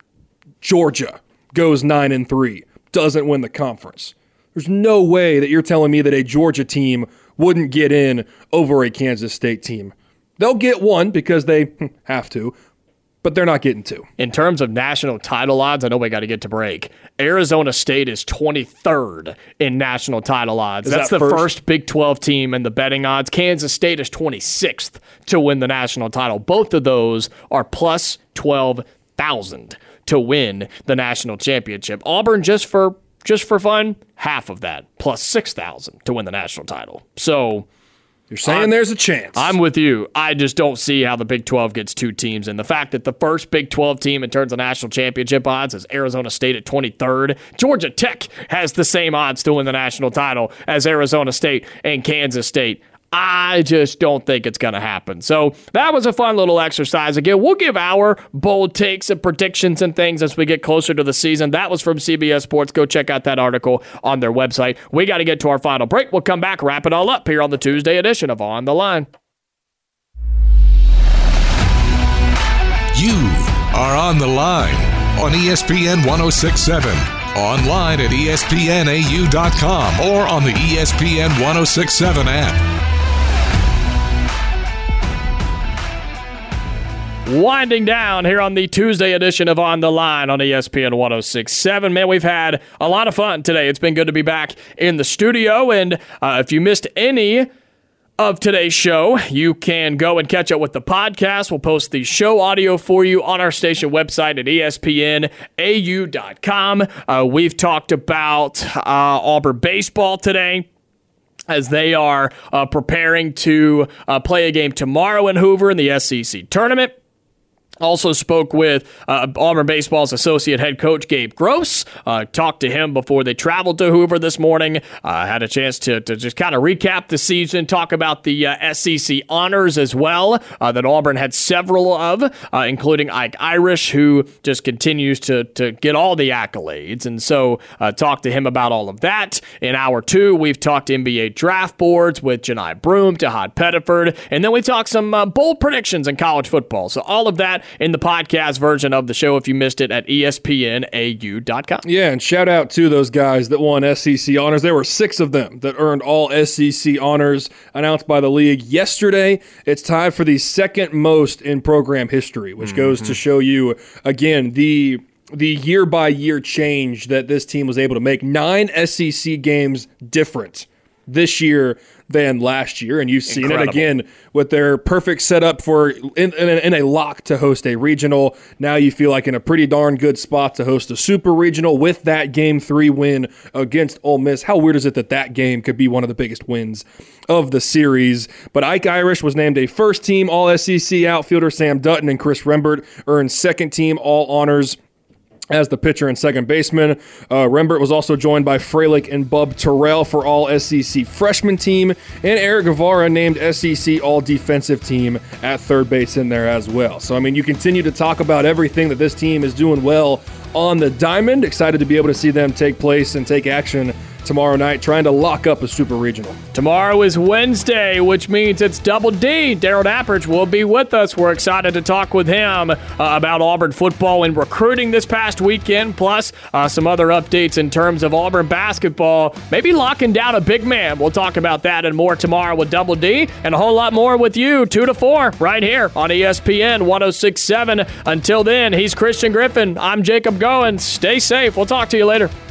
Georgia goes 9-3, doesn't win the conference. There's no way that you're telling me that a Georgia team wouldn't get in over a Kansas State team. They'll get one because they have to, but they're not getting 2. In terms of national title odds, I know we got to get to break. Arizona State is 23rd in national title odds. That's the first Big 12 team in the betting odds. Kansas State is 26th to win the national title. Both of those are plus 12,000 to win the national championship. Auburn, just for fun, half of that, plus 6,000 to win the national title. So you're saying there's a chance. I'm with you. I just don't see how the Big 12 gets 2 teams in. The fact that the first Big 12 team in terms of national championship odds is Arizona State at 23rd. Georgia Tech has the same odds to win the national title as Arizona State and Kansas State. I just don't think it's going to happen. So that was a fun little exercise. Again, we'll give our bold takes and predictions and things as we get closer to the season. That was from CBS Sports. Go check out that article on their website. We got to get to our final break. We'll come back, wrap it all up here on the Tuesday edition of On the Line. You are on the line on ESPN 106.7. Online at ESPNAU.com or on the ESPN 106.7 app. Winding down here on the Tuesday edition of On the Line on ESPN 106.7. Man, we've had a lot of fun today. It's been good to be back in the studio. And if you missed any of today's show, you can go and catch up with the podcast. We'll post the show audio for you on our station website at ESPNAU.com. We've talked about Auburn baseball today, as they are preparing to play a game tomorrow in Hoover in the SEC tournament. Also spoke with Auburn Baseball's associate head coach Gabe Gross. Talked to him before they traveled to Hoover this morning. Had a chance to just kind of recap the season, talk about the SEC honors as well that Auburn had several of, including Ike Irish, who just continues to get all the accolades. And so talked to him about all of that. In hour 2, we've talked NBA draft boards with Janai Broome, Tahad Pettiford, and then we talked some bold predictions in college football. So all of that in the podcast version of the show if you missed it at ESPNAU.com. Yeah, and shout out to those guys that won SEC honors. There were 6 of them that earned all SEC honors announced by the league yesterday. It's tied for the second most in program history, which goes to show you, again, the year-by-year change that this team was able to make. 9 SEC games different this year than last year, and you've seen it again with their perfect setup for in a lock to host a regional. Now you feel like in a pretty darn good spot to host a super regional with that Game 3 win against Ole Miss. How weird is it that game could be one of the biggest wins of the series? But Ike Irish was named a first-team All-SEC outfielder. Sam Dutton and Chris Rembert earned second-team All Honors as the pitcher and second baseman. Rembert was also joined by Freilich and Bub Terrell for All-SEC freshman team, and Eric Guevara named SEC All-Defensive team at third base in there as well. So, I mean, you continue to talk about everything that this team is doing well on the diamond. Excited to be able to see them take place and take action tomorrow night, trying to lock up a super regional. Tomorrow is Wednesday, which means it's Double D. Daryl Dapprich will be with us. We're excited to talk with him about Auburn football and recruiting this past weekend, plus some other updates in terms of Auburn basketball, maybe locking down a big man. We'll talk about that and more tomorrow with Double D, and a whole lot more with you 2 to 4 right here on ESPN 106.7. Until then, he's Christian Griffin. I'm Jacob Goins. Stay safe. We'll talk to you later.